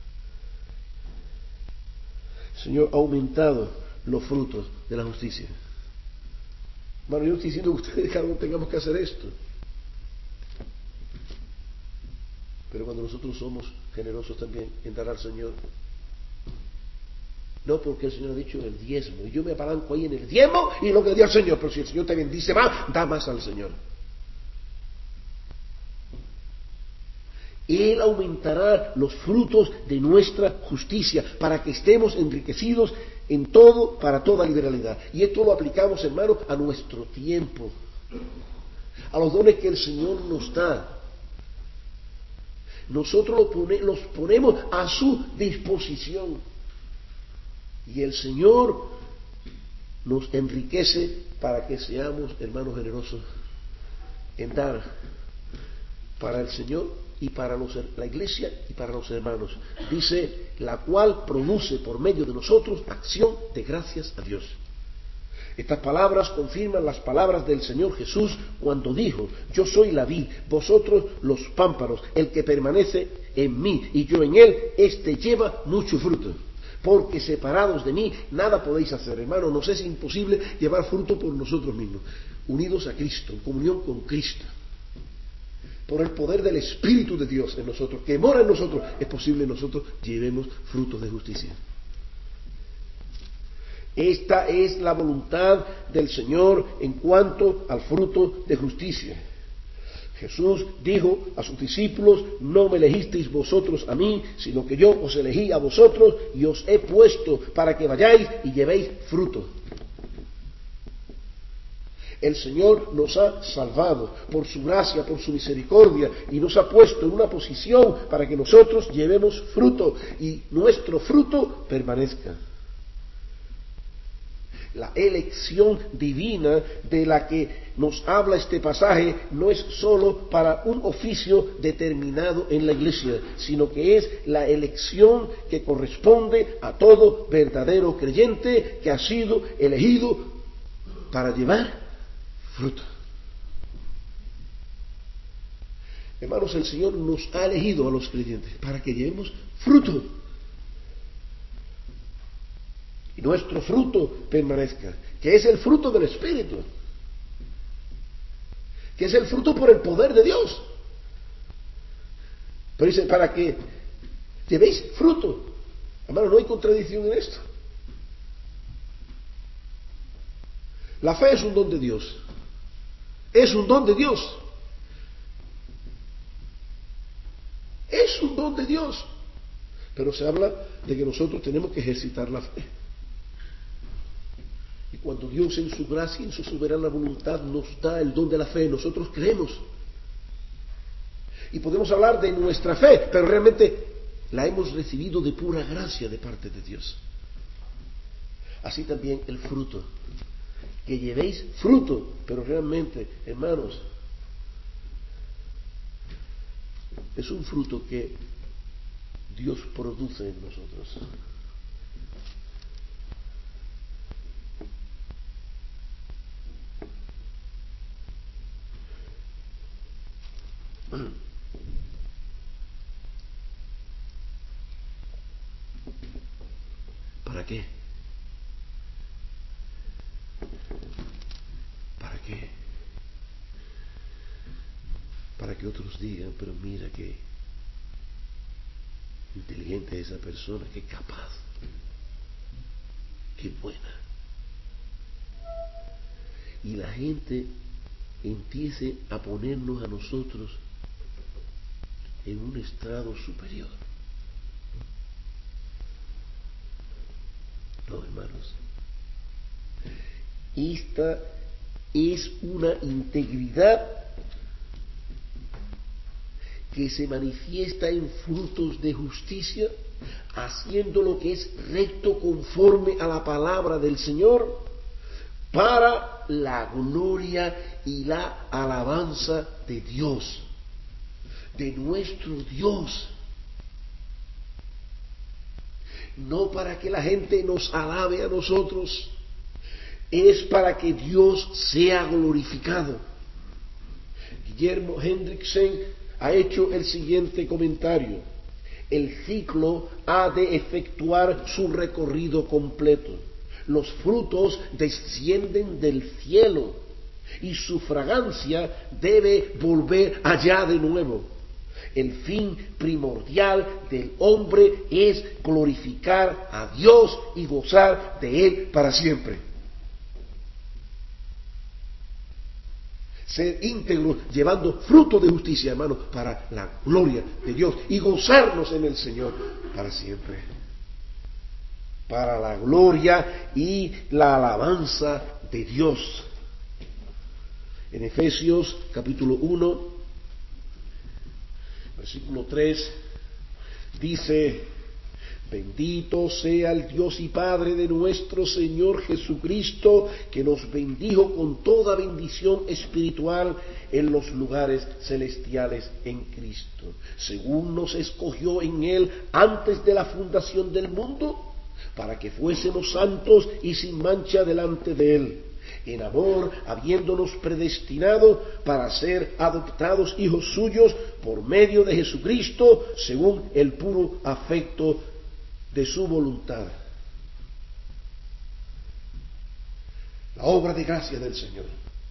El Señor ha aumentado los frutos de la justicia. Bueno, yo estoy diciendo que ustedes cada uno tengamos que hacer esto. Pero cuando nosotros somos generosos también en dar al Señor, no porque el Señor ha dicho el diezmo, y yo me apalanco ahí en el diezmo y lo que dio al Señor, pero si el Señor te bendice más, da más al Señor. Él aumentará los frutos de nuestra justicia para que estemos enriquecidos en todo, para toda liberalidad. Y esto lo aplicamos, hermanos, a nuestro tiempo, a los dones que el Señor nos da. Nosotros los ponemos a su disposición. Y el Señor nos enriquece para que seamos, hermanos, generosos en dar para el Señor y para la iglesia y para los hermanos. Dice, la cual produce por medio de nosotros acción de gracias a Dios. Estas palabras confirman las palabras del Señor Jesús cuando dijo, yo soy la vid, vosotros los pámpanos, el que permanece en mí y yo en él, éste lleva mucho fruto. Porque separados de mí nada podéis hacer. Hermano, nos es imposible llevar fruto por nosotros mismos. Unidos a Cristo, en comunión con Cristo, por el poder del Espíritu de Dios en nosotros, que mora en nosotros, es posible nosotros llevemos frutos de justicia. Esta es la voluntad del Señor en cuanto al fruto de justicia. Jesús dijo a sus discípulos, no me elegisteis vosotros a mí, sino que yo os elegí a vosotros y os he puesto para que vayáis y llevéis fruto. El Señor nos ha salvado por su gracia, por su misericordia, y nos ha puesto en una posición para que nosotros llevemos fruto y nuestro fruto permanezca. La elección divina de la que nos habla este pasaje no es sólo para un oficio determinado en la iglesia, sino que es la elección que corresponde a todo verdadero creyente que ha sido elegido para llevar fruto. Hermanos, el Señor nos ha elegido a los creyentes para que llevemos fruto. Y nuestro fruto permanezca, que es el fruto del Espíritu, que es el fruto por el poder de Dios. Pero dice, para que llevéis fruto. Hermano, no hay contradicción en esto. La fe es un don de Dios. Es un don de Dios. Es un don de Dios. Pero se habla de que nosotros tenemos que ejercitar la fe. Y cuando Dios en su gracia y en su soberana voluntad nos da el don de la fe, nosotros creemos. Y podemos hablar de nuestra fe, pero realmente la hemos recibido de pura gracia de parte de Dios. Así también el fruto. Que llevéis fruto, pero realmente, hermanos, es un fruto que Dios produce en nosotros. ¿Para qué? ¿Para qué? Para que otros digan, pero mira qué inteligente es esa persona, qué capaz, qué buena. Y la gente empiece a ponernos a nosotros en un estrado superior. No, hermanos. Esta es una integridad que se manifiesta en frutos de justicia, haciendo lo que es recto conforme a la palabra del Señor, para la gloria y la alabanza de Dios, de nuestro Dios. No para que la gente nos alabe a nosotros, es para que Dios sea glorificado. Guillermo Hendrickson ha hecho el siguiente comentario: el ciclo ha de efectuar su recorrido completo. Los frutos descienden del cielo y su fragancia debe volver allá de nuevo. El fin primordial del hombre es glorificar a Dios y gozar de Él para siempre. Ser íntegros, llevando fruto de justicia, hermanos, para la gloria de Dios y gozarnos en el Señor para siempre. Para la gloria y la alabanza de Dios. En Efesios capítulo 1, versículo 3, dice: bendito sea el Dios y Padre de nuestro Señor Jesucristo, que nos bendijo con toda bendición espiritual en los lugares celestiales en Cristo, según nos escogió en Él antes de la fundación del mundo, para que fuésemos santos y sin mancha delante de Él, en amor, habiéndonos predestinado para ser adoptados hijos suyos por medio de Jesucristo, según el puro afecto de su voluntad. La obra de gracia del Señor.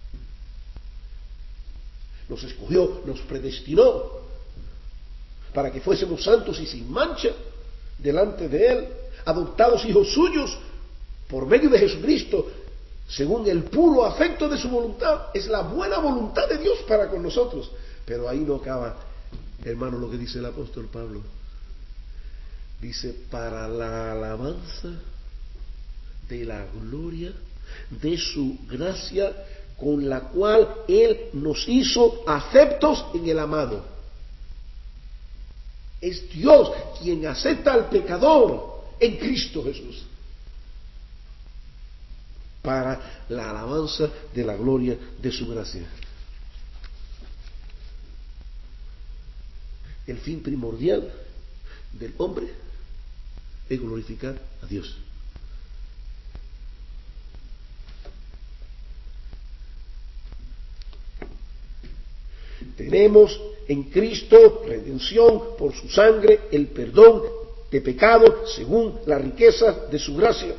Nos escogió, nos predestinó para que fuésemos santos y sin mancha delante de Él, adoptados hijos suyos por medio de Jesucristo, según el puro afecto de su voluntad. Es la buena voluntad de Dios para con nosotros. Pero ahí no acaba, hermano, lo que dice el apóstol Pablo. Dice: para la alabanza de la gloria de su gracia, con la cual Él nos hizo aceptos en el amado. Es Dios quien acepta al pecador en Cristo Jesús, para la alabanza de la gloria de su gracia. El fin primordial del hombre es glorificar a Dios. Tenemos en Cristo redención por su sangre, el perdón de pecado según la riqueza de su gracia.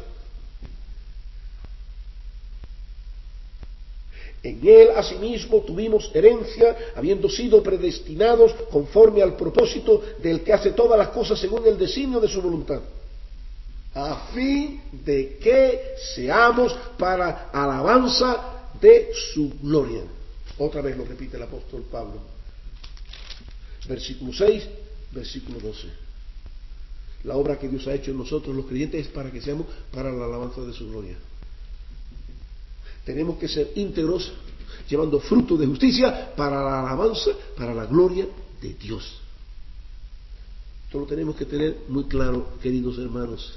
En Él asimismo tuvimos herencia, habiendo sido predestinados conforme al propósito del que hace todas las cosas según el designio de su voluntad, a fin de que seamos para alabanza de su gloria. Otra vez lo repite el apóstol Pablo. Versículo 6, versículo 12. La obra que Dios ha hecho en nosotros los creyentes es para que seamos para la alabanza de su gloria. Tenemos que ser íntegros, llevando fruto de justicia para la alabanza, para la gloria de Dios. Esto lo tenemos que tener muy claro, queridos hermanos.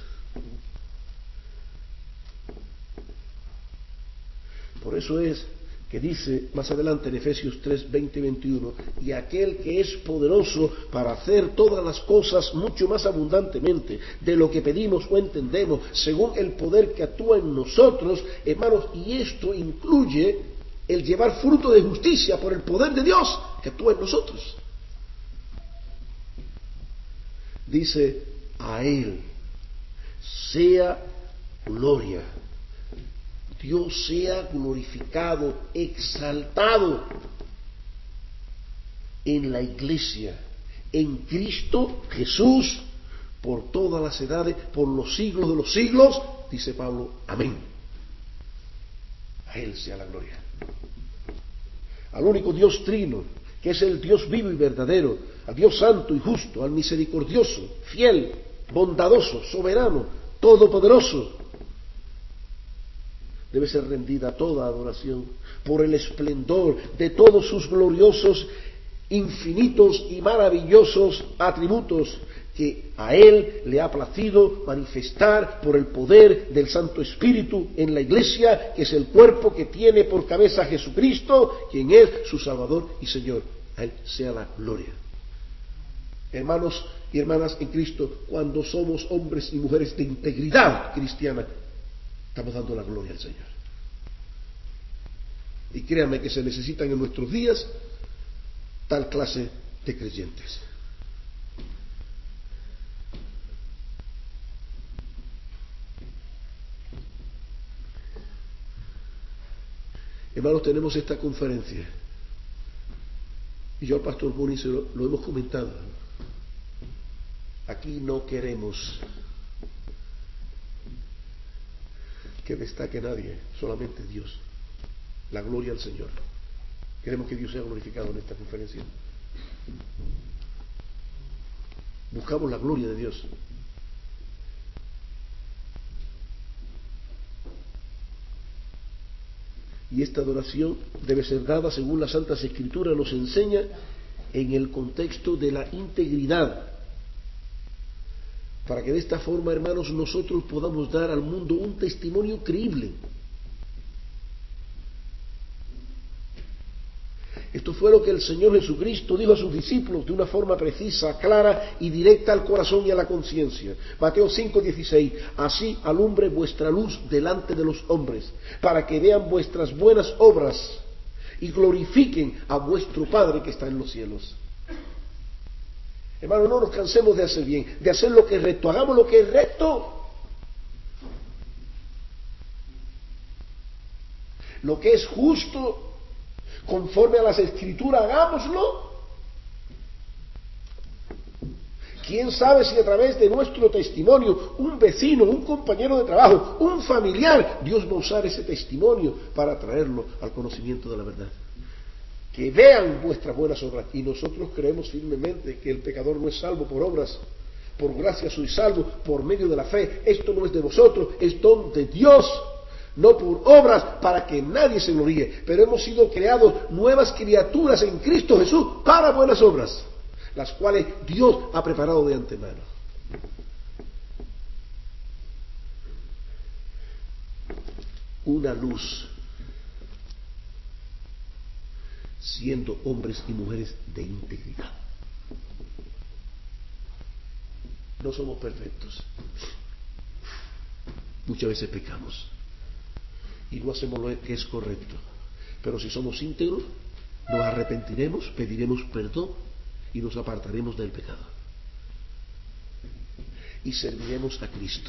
Por eso es que dice más adelante en Efesios 3, 20 y 21, y aquel que es poderoso para hacer todas las cosas mucho más abundantemente de lo que pedimos o entendemos, según el poder que actúa en nosotros, hermanos, y esto incluye el llevar fruto de justicia por el poder de Dios que actúa en nosotros. Dice: a Él sea gloria. Dios sea glorificado, exaltado en la iglesia, en Cristo Jesús, por todas las edades, por los siglos de los siglos, dice Pablo, amén. A Él sea la gloria. Al único Dios trino, que es el Dios vivo y verdadero, al Dios santo y justo, al misericordioso, fiel, bondadoso, soberano, todopoderoso, debe ser rendida toda adoración por el esplendor de todos sus gloriosos, infinitos y maravillosos atributos que a Él le ha placido manifestar por el poder del Santo Espíritu en la Iglesia, que es el cuerpo que tiene por cabeza a Jesucristo, quien es su Salvador y Señor. A Él sea la gloria. Hermanos y hermanas en Cristo, cuando somos hombres y mujeres de integridad cristiana, estamos dando la gloria al Señor. Y créanme que se necesitan en nuestros días tal clase de creyentes. Hermanos, tenemos esta conferencia y yo al pastor Boni lo hemos comentado. Aquí no queremos que destaque nadie, solamente Dios. La gloria al Señor. Queremos que Dios sea glorificado en esta conferencia. Buscamos la gloria de Dios. Y esta adoración debe ser dada, según las Santas Escrituras nos enseña, en el contexto de la integridad, para que de esta forma, hermanos, nosotros podamos dar al mundo un testimonio creíble. Esto fue lo que el Señor Jesucristo dijo a sus discípulos de una forma precisa, clara y directa al corazón y a la conciencia. Mateo 5:16: así alumbre vuestra luz delante de los hombres, para que vean vuestras buenas obras y glorifiquen a vuestro Padre que está en los cielos. Hermanos, no nos cansemos de hacer bien, de hacer lo que es recto, hagamos lo que es recto. Lo que es justo, conforme a las Escrituras, hagámoslo. ¿Quién sabe si a través de nuestro testimonio, un vecino, un compañero de trabajo, un familiar, Dios va a usar ese testimonio para traerlo al conocimiento de la verdad? Que vean vuestras buenas obras. Y nosotros creemos firmemente que el pecador no es salvo por obras. Por gracia soy salvo por medio de la fe. Esto no es de vosotros, es don de Dios. No por obras para que nadie se gloríe, pero hemos sido creados nuevas criaturas en Cristo Jesús para buenas obras, las cuales Dios ha preparado de antemano. Una luz, siendo hombres y mujeres de integridad. No somos perfectos. Muchas veces pecamos y no hacemos lo que es correcto, pero si somos íntegros, nos arrepentiremos, pediremos perdón y nos apartaremos del pecado y serviremos a Cristo.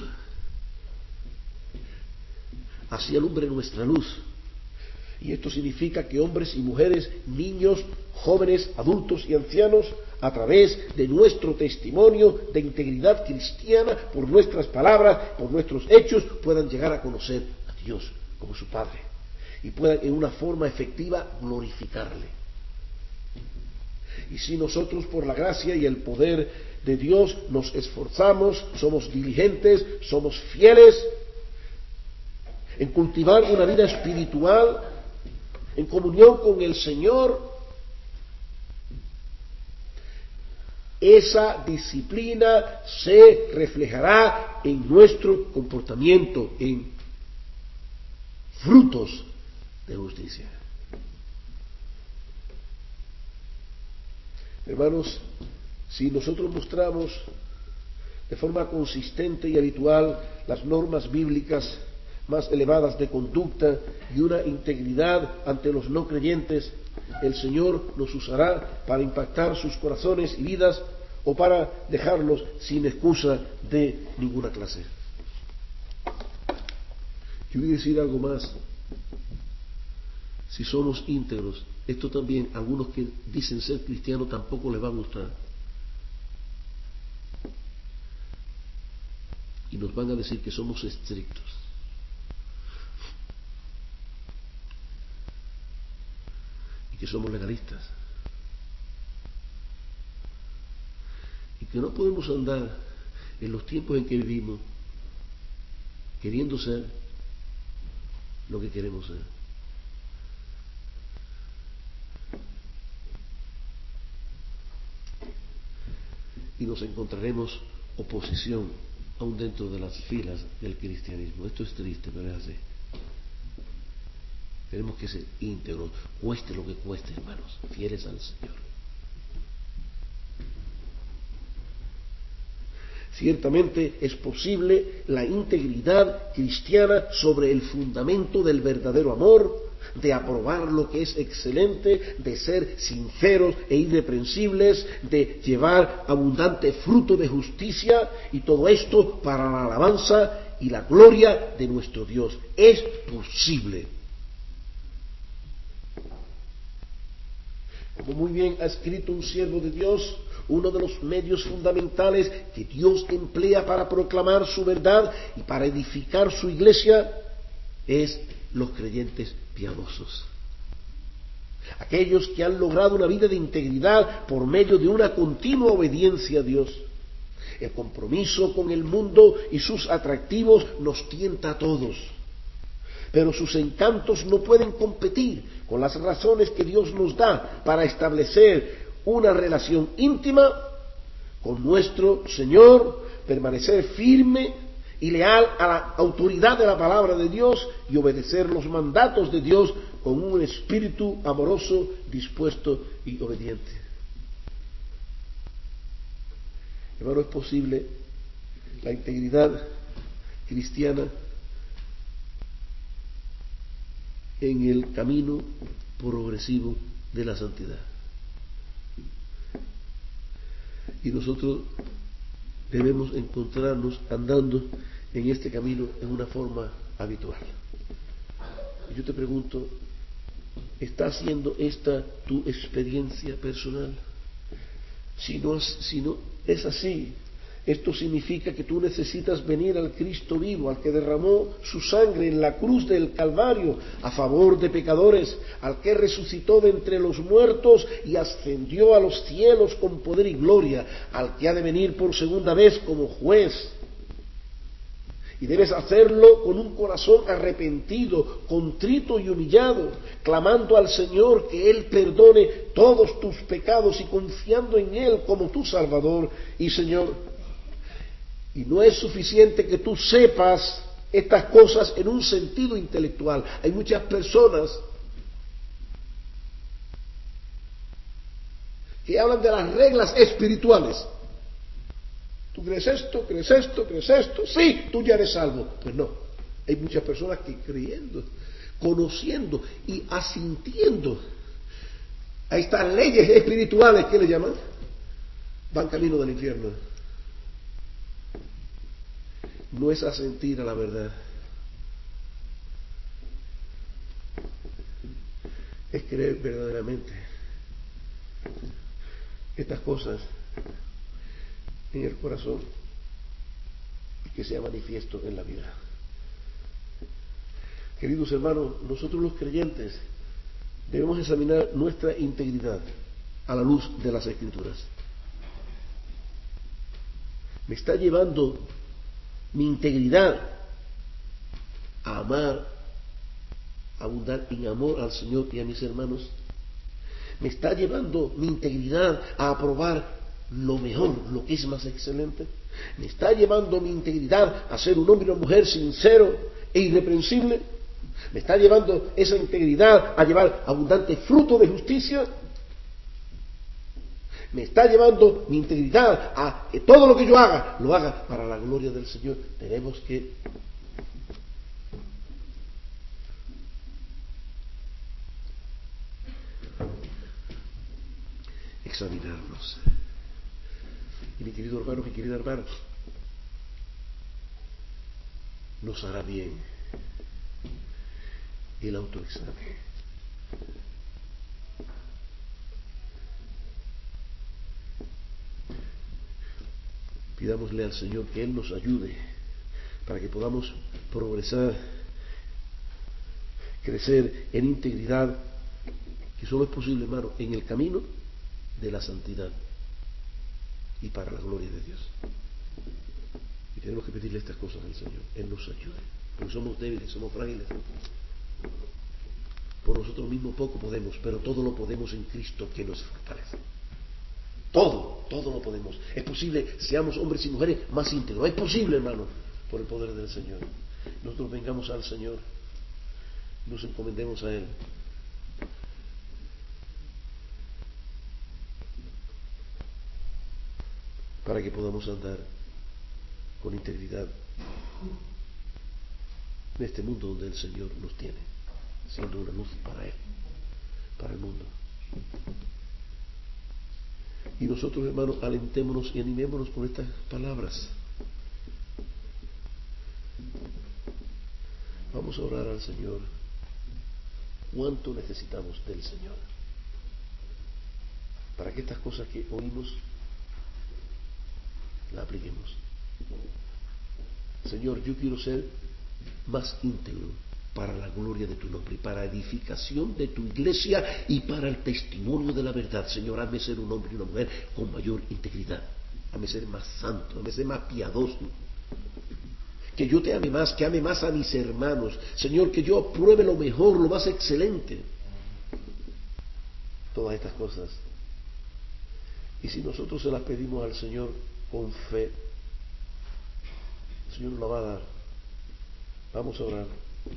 Así alumbre nuestra luz, y esto significa que hombres y mujeres, niños, jóvenes, adultos y ancianos, a través de nuestro testimonio de integridad cristiana, por nuestras palabras, por nuestros hechos, puedan llegar a conocer a Dios como su Padre y puedan en una forma efectiva glorificarle. Y si nosotros, por la gracia y el poder de Dios, nos esforzamos, somos diligentes, somos fieles en cultivar una vida espiritual en comunión con el Señor, esa disciplina se reflejará en nuestro comportamiento, en frutos de justicia. Hermanos, si nosotros mostramos de forma consistente y habitual las normas bíblicas más elevadas de conducta y una integridad ante los no creyentes, el Señor nos usará para impactar sus corazones y vidas o para dejarlos sin excusa de ninguna clase. Yo voy a decir algo más. Si somos íntegros, esto también a algunos que dicen ser cristianos tampoco les va a gustar. Y nos van a decir que somos estrictos. Y que somos legalistas. Y que no podemos andar en los tiempos en que vivimos queriendo ser lo que queremos ser. Y nos encontraremos oposición aún dentro de las filas del cristianismo. Esto es triste, pero es así. Tenemos que ser íntegros, cueste lo que cueste, hermanos, fieles al Señor. Ciertamente es posible la integridad cristiana sobre el fundamento del verdadero amor, de aprobar lo que es excelente, de ser sinceros e irreprensibles, de llevar abundante fruto de justicia, y todo esto para la alabanza y la gloria de nuestro Dios. Es posible. Como muy bien ha escrito un siervo de Dios, uno de los medios fundamentales que Dios emplea para proclamar su verdad y para edificar su iglesia es los creyentes piadosos. Aquellos que han logrado una vida de integridad por medio de una continua obediencia a Dios. El compromiso con el mundo y sus atractivos nos tienta a todos, pero sus encantos no pueden competir con las razones que Dios nos da para establecer una relación íntima con nuestro Señor, permanecer firme y leal a la autoridad de la palabra de Dios y obedecer los mandatos de Dios con un espíritu amoroso, dispuesto y obediente. Hermano, es posible la integridad cristiana en el camino progresivo de la santidad. Y nosotros debemos encontrarnos andando en este camino en una forma habitual. Y yo te pregunto, ¿está siendo esta tu experiencia personal? Si no es así, esto significa que tú necesitas venir al Cristo vivo, al que derramó su sangre en la cruz del Calvario a favor de pecadores, al que resucitó de entre los muertos y ascendió a los cielos con poder y gloria, al que ha de venir por segunda vez como juez. Y debes hacerlo con un corazón arrepentido, contrito y humillado, clamando al Señor que Él perdone todos tus pecados y confiando en Él como tu Salvador y Señor. Y no es suficiente que tú sepas estas cosas en un sentido intelectual. Hay muchas personas que hablan de las reglas espirituales. Tú crees esto, crees esto, crees esto, sí, tú ya eres salvo. Pues no, hay muchas personas que creyendo, conociendo y asintiendo a estas leyes espirituales, ¿qué le llaman? Van camino del infierno. No es asentir a la verdad, es creer verdaderamente estas cosas en el corazón y que sea manifiesto en la vida. Queridos hermanos, nosotros los creyentes debemos examinar nuestra integridad a la luz de las Escrituras. ¿Me está llevando mi integridad a amar, a abundar en amor al Señor y a mis hermanos? ¿Me está llevando mi integridad a aprobar lo mejor, lo que es más excelente? ¿Me está llevando mi integridad a ser un hombre o mujer sincero e irreprensible? ¿Me está llevando esa integridad a llevar abundante fruto de justicia? ¿Me está llevando mi integridad a que todo lo que yo haga, lo haga para la gloria del Señor? Tenemos que examinarnos. Y mi querido hermano, mi querida hermana, nos hará bien el autoexamen. Pidámosle al Señor que Él nos ayude para que podamos progresar, crecer en integridad, que solo es posible, hermano, en el camino de la santidad y para la gloria de Dios. Y tenemos que pedirle estas cosas al Señor. Él nos ayude, porque somos débiles, somos frágiles. Por nosotros mismos poco podemos, pero todo lo podemos en Cristo que nos fortalece. Todo lo podemos. Es posible, seamos hombres y mujeres más íntegros. Es posible, hermano, por el poder del Señor. Nosotros vengamos al Señor, nos encomendemos a Él. Para que podamos andar con integridad en este mundo donde el Señor nos tiene. siendo una luz para Él, para el mundo. Y nosotros, hermanos, alentémonos y animémonos por estas palabras. Vamos a orar al Señor. ¿Cuánto necesitamos del Señor? Para que estas cosas que oímos las apliquemos. Señor, yo quiero ser más íntegro para la gloria de tu nombre, para edificación de tu iglesia y para el testimonio de la verdad. Señor, hazme ser un hombre y una mujer con mayor integridad. Hazme ser más santo, hazme ser más piadoso. Que yo te ame más, que ame más a mis hermanos. Señor, que yo apruebe lo mejor, lo más excelente. Todas estas cosas. Y si nosotros se las pedimos al Señor con fe, el Señor nos la va a dar. Vamos a orar.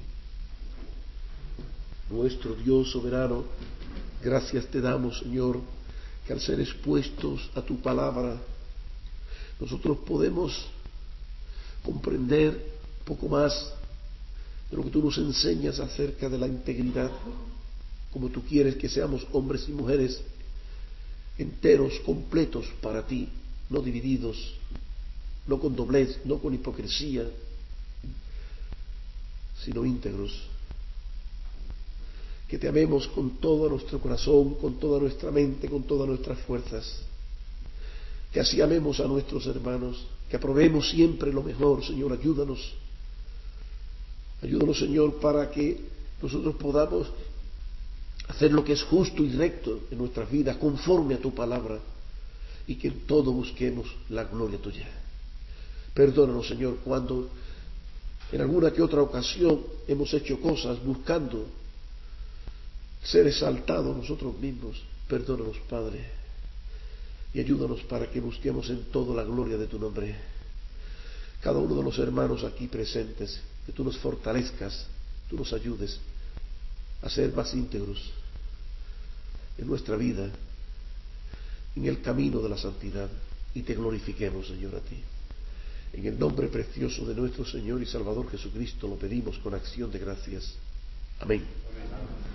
Nuestro Dios soberano, gracias te damos, Señor, que al ser expuestos a tu palabra, nosotros podemos comprender un poco más de lo que tú nos enseñas acerca de la integridad, como tú quieres que seamos hombres y mujeres enteros, completos para ti, no divididos, no con doblez, no con hipocresía, sino íntegros. Que te amemos con todo nuestro corazón, con toda nuestra mente, con todas nuestras fuerzas. Que así amemos a nuestros hermanos, que aprobemos siempre lo mejor. Señor, ayúdanos. Ayúdanos, Señor, para que nosotros podamos hacer lo que es justo y recto en nuestras vidas, conforme a tu palabra, y que en todo busquemos la gloria tuya. Perdónanos, Señor, cuando en alguna que otra ocasión hemos hecho cosas buscando ser exaltados nosotros mismos. Perdónanos, Padre, y ayúdanos para que busquemos en todo la gloria de tu nombre. Cada uno de los hermanos aquí presentes, que tú nos fortalezcas, tú nos ayudes a ser más íntegros en nuestra vida, en el camino de la santidad, y te glorifiquemos, Señor, a ti. En el nombre precioso de nuestro Señor y Salvador Jesucristo lo pedimos con acción de gracias. Amén.